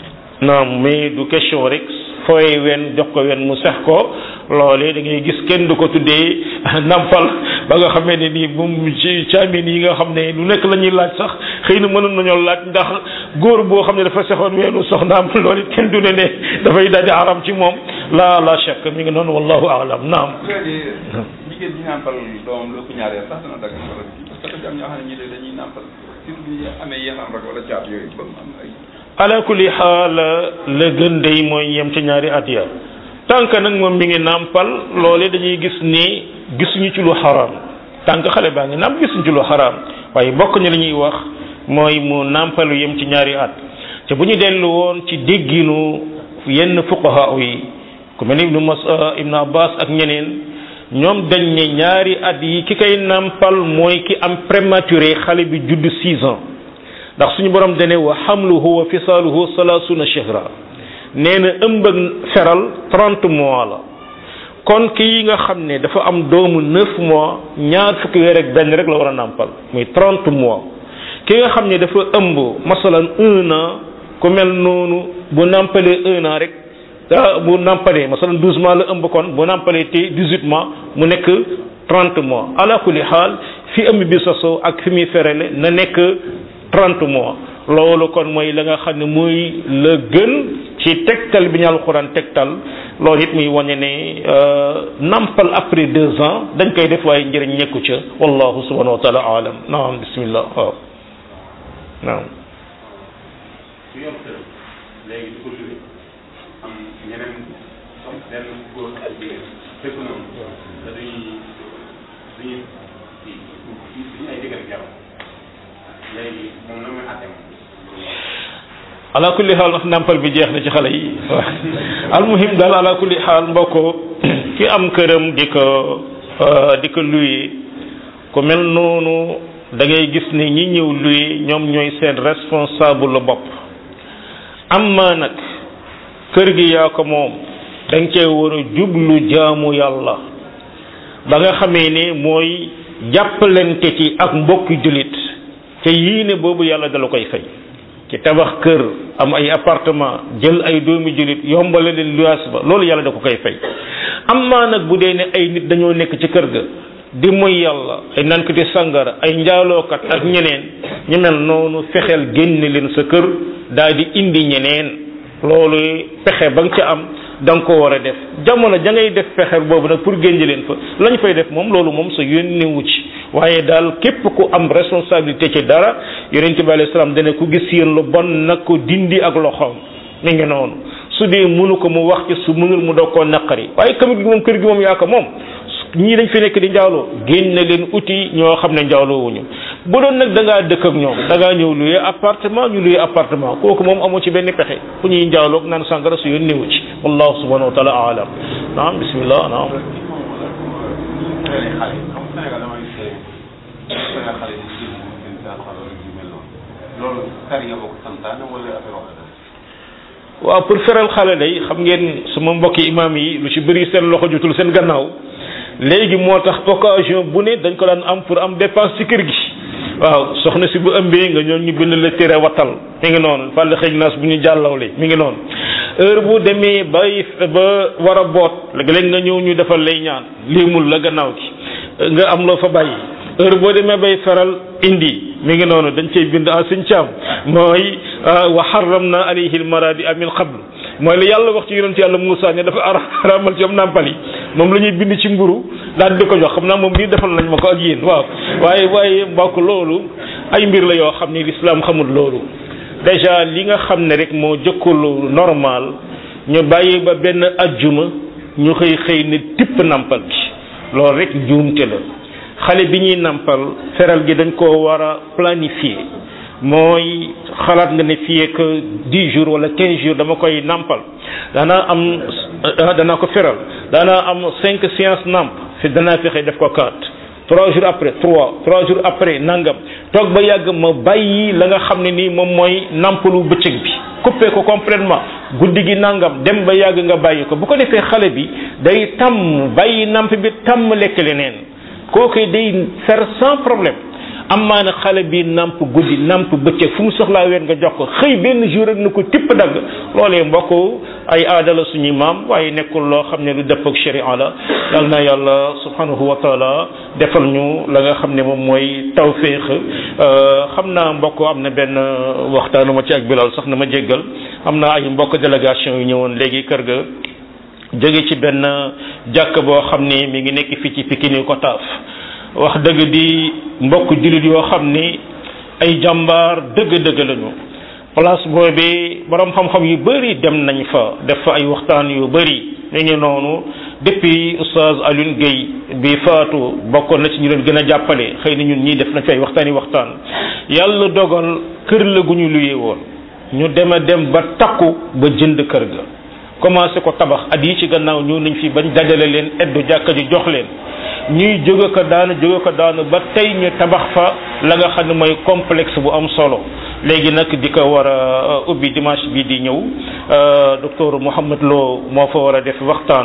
non mais du question rek fooy wen jox ko wen mu sax ko loolee da ngay gis kenn du ko tuddee nampal ba nga xamee ne nii moom ci caamin yi nga xam ne lu nekk la ñuy laaj sax xëy na mënoon nañoo laaj ndax góor boo xam ne dafa sexoon weenu soxnaam loolu it kenn du ne ne dafay daal di aram ci moom la la chèque mi ngi noonu wallahu alam naam. jigéen ñi nampal doomam lu ko ñaareel sax dana dagg parce que am ñoo xam ne ñii dañuy nampal surtout bu ñu amee yéexam rek wala caat yooyu ba am ay. ala kulli xaal la gën day mooy yem ci ñaari at ya tànk nag moom mi ngi nàmpal loole dañuy gis ni gisuñu ci lu xaraam tànk xale baa ngi nàmp gisuñu ci lu xaraam waaye bokk ñu la ñuy wax mooy mu nàmpalu yem ci ñaari at te bu ñu dellu woon ci dégginu yenn fuqaha yi ku mel ni ibnu mas ibnu abbas ak ñeneen ñoom dañ ne ñaari at yi ki koy nàmpal mooy ki am prématuré xale bi judd six ans ndax suñu borom dane wa hamluhu wa fisaaluhu salaasuna shahra nee na ëmb ak feral trente mois la kon kii nga xam ne dafa am doomu neuf mois ñaar fukki weer ak benn rek la war a nàmpal muy trente mois ki nga xam ne dafa ëmb masalan un an ku mel noonu bu nàmpalee un an rek bu nàmpalee masalan douze mois la ëmb kon bu nàmpalee te dix-huit mois mu nekk trente mois ala kulli xaal fi ëmb bi sosoo ak fi muy ferale na nekk trente mois loolu kon mooy la nga xam ne muy la gën ci tegtal bi ñu alxuraan tegtal loolu it muy wane ne nampal après deux ans dañ koy def waaye njëriñ nekku ca wallahu subhanahu wa taala alam naam bismillah waaw naam su yor kër léegi di ko luwe am ñeneen comme benn góor ak jigéen fekk noonu te duñuy duñuy duñu ay diggante jaram léegi moom na muy àtte ala kulli xaal ndax nàmpal bi jeex na ci xale yi al muhim daal ala kulli xaal mbokko ki am këram di ko di ko luye ku mel noonu da ngay gis ni ñi ñëw luye ñoom ñooy seen responsable la bopp am ma nag kër gi yaa ko moom da nga cee war a jublu jaamu yàlla ba nga xamee ne mooy jàppalante ci ak mbokki jullit te yii ne boobu yàlla dala koy fay ci tabax kër am ay appartement jël ay doomi jullit yombale leen luwaas ba loolu yàlla da ko koy fay am maa nag bu dee ne ay nit dañoo nekk ci kër ga di moy yàlla ay nankati sangara ay njaalookat ak ñeneen ñu mel noonu fexeel génne leen sa kër daal di indi ñeneen loolu pexe ba nga ca am da nga ko war a def jamono ja ngay def pexe boobu nag pour génne leen fa lañ fay def moom loolu moom sa yónnewu ci waaye daal képp ku am responsabilité ci dara yonent bi alayhi salaam dana ku gis yéen lu bon nag ko dindi ak loxoom mi ngi noonu su dee mënu ko mu wax ci su mënul mu doog koo naqari waaye kamit gi moom kër gi moom yaa ko moom ñii dañ fi nekk di njaaloo génne leen uti ñoo xam ne njaaloo wuñu bu doon nag da ngaa dëkk ak ñoom da ngaa ñëw luye appartement ñu luye appartement kooku moom amoo ci benn pexe fu ñuy njaaloog naan sàngara su yoon néewu ci wallahu subhanahu wa taala aalam naam bismillah naam waaw pour feral xale day xam ngeen suma mbokki imam yi lu ci bëri seen loxo jotul seen gannaaw léegi moo tax occasion bu ne dañ ko daan am pour am dépense ci kër gi waaw soxna si bu ëmbee nga ñoom ñu bind la tere wattal mi ngi noonu fàll xëy naas bu ñu jàllawle mi ngi noonu heure bu demee bay ba war a boot léeg-léeg nga ñëw ñu defal lay ñaan liimul la gannaaw gi nga am loo fa bàyyi heure boo demee bay feral indi mi ngi noonu dañ cey bind en suñ caam mooy wa harramna alayhi almaradi min qabl mooy la yàlla wax ci yonent yàlla Moussa ne dafa araamal ci am nàmpali moom la ñuy bind ci mburu daal di ko jox xam naa moom lii defal nañ ma ko ak yéen waaw waaye waaye mbokk loolu ay mbir la yoo xam ne l'islam xamul loolu déjà li nga xam ne rek moo jëkkalu normal ñu bàyyi ba benn ajjuma ñu xëy xëy ne tipp nàmpal gi loolu rek njuumte la xale bi ñuy nàmpal feral gi dañ koo war a planifier mooy xalaat nga ne fii ak dix jours wala quinze jours dama koy nàmpal danaa am danaa ko feral danaa am cinq séances nàmp fi danaa fexe def ko quatre trois jours après trois trois jours après nangam toog ba yàgg ma bàyyi la nga xam ne nii moom mooy nàmpalu bëccëg bi coupé ko complètement guddi gi nangam dem ba yàgg nga bàyyi ko bu ko defee xale bi day tàmm bàyyi nàmp bi tàmm lekk leneen kooku day faire sans problème amaa na xale bi namp guddi namp bëccëg fu mu soxlaa ween nga jox ko xëy benn jour rek na ko tipp dagg loolee mbokk ay aada la suñuy maam waaye nekkul loo xam ne lu dëpp ak sharia la yal na yàlla subhanahu wa taala defal ñu la nga xam ne moom mooy tawfiq xam naa mbokk am na benn waxtaanu ma ci ak Bilal sax na ma jéggal am na ay mbokk délégation yu ñëwoon léegi kër ga jóge ci benn jàkk boo xam ne mi ngi nekk fii ci Pikine ko taaf wax dëgg di mbokk jullit yoo xam ni ay jàmbaar dëgg-dëgg lañu place boobu borom xam-xam yu bëri dem nañ fa def fa ay waxtaan yu bëri ñu ngi noonu depuis oustaz Alioune Gueye bi faatu bokkoon na ci ñu leen gën a jàppale xëy na ñun ñii def nañ fi ay waxtaan yi waxtaan yàlla dogal kër la gu ñu luyee woon ñu dem a dem ba takku ba jënd kër ga commencé ko tabax at yi ci gannaaw ñëw nañ fi bañ dajale leen eddu jàkka ji jox leen ñuy jóge ko daanu jóge ko daanu ba tey ñu tabax fa la nga xam ne mooy complexe bu am solo léegi nag di ko war a ubbi dimanche bi di ñëw docteur Mouhamed Lo moo fa war a def waxtaan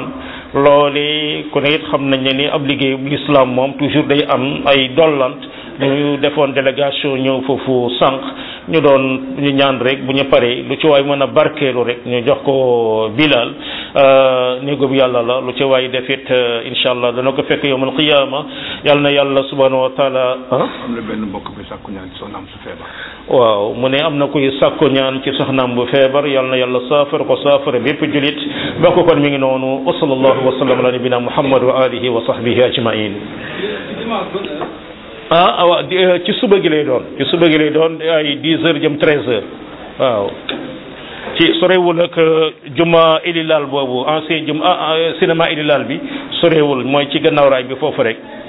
loole ku ne it xam nañ ne ni ab liggéey bu l'islam moom toujours day am ay dollant ñu defoon délégation ñëw foofu sànq ñu doon ñu ñaan rek bu ñu paree lu ci waay mën a barkeelu rek ñu jox ko Bilal néego bi yàlla la lu ci waay def it incha allah dana ko fekk yawmal qiyaama yal na yàlla subhanahu wa taala ah. am na benn mbokk bi sàkku ñaan ci soxnaam su feebar. waaw mu ne am na kuy sàkku ñaan ci soxnaam bu feebar yal na yàlla saafara ko saafara bépp julit ba ko kon mi ngi noonu wa sallallahu wa sallam ala nabina muhammad wa alihi wa sahbihi ajmain ah waaw ci suba gi lay doon ci suba gi lay doon ay dix heures jëm treize heures waaw ci sorewul ak juma ililal boobu ancien juma cinéma ililal bi sorewul mooy ci gannaaw raay bi foofu rek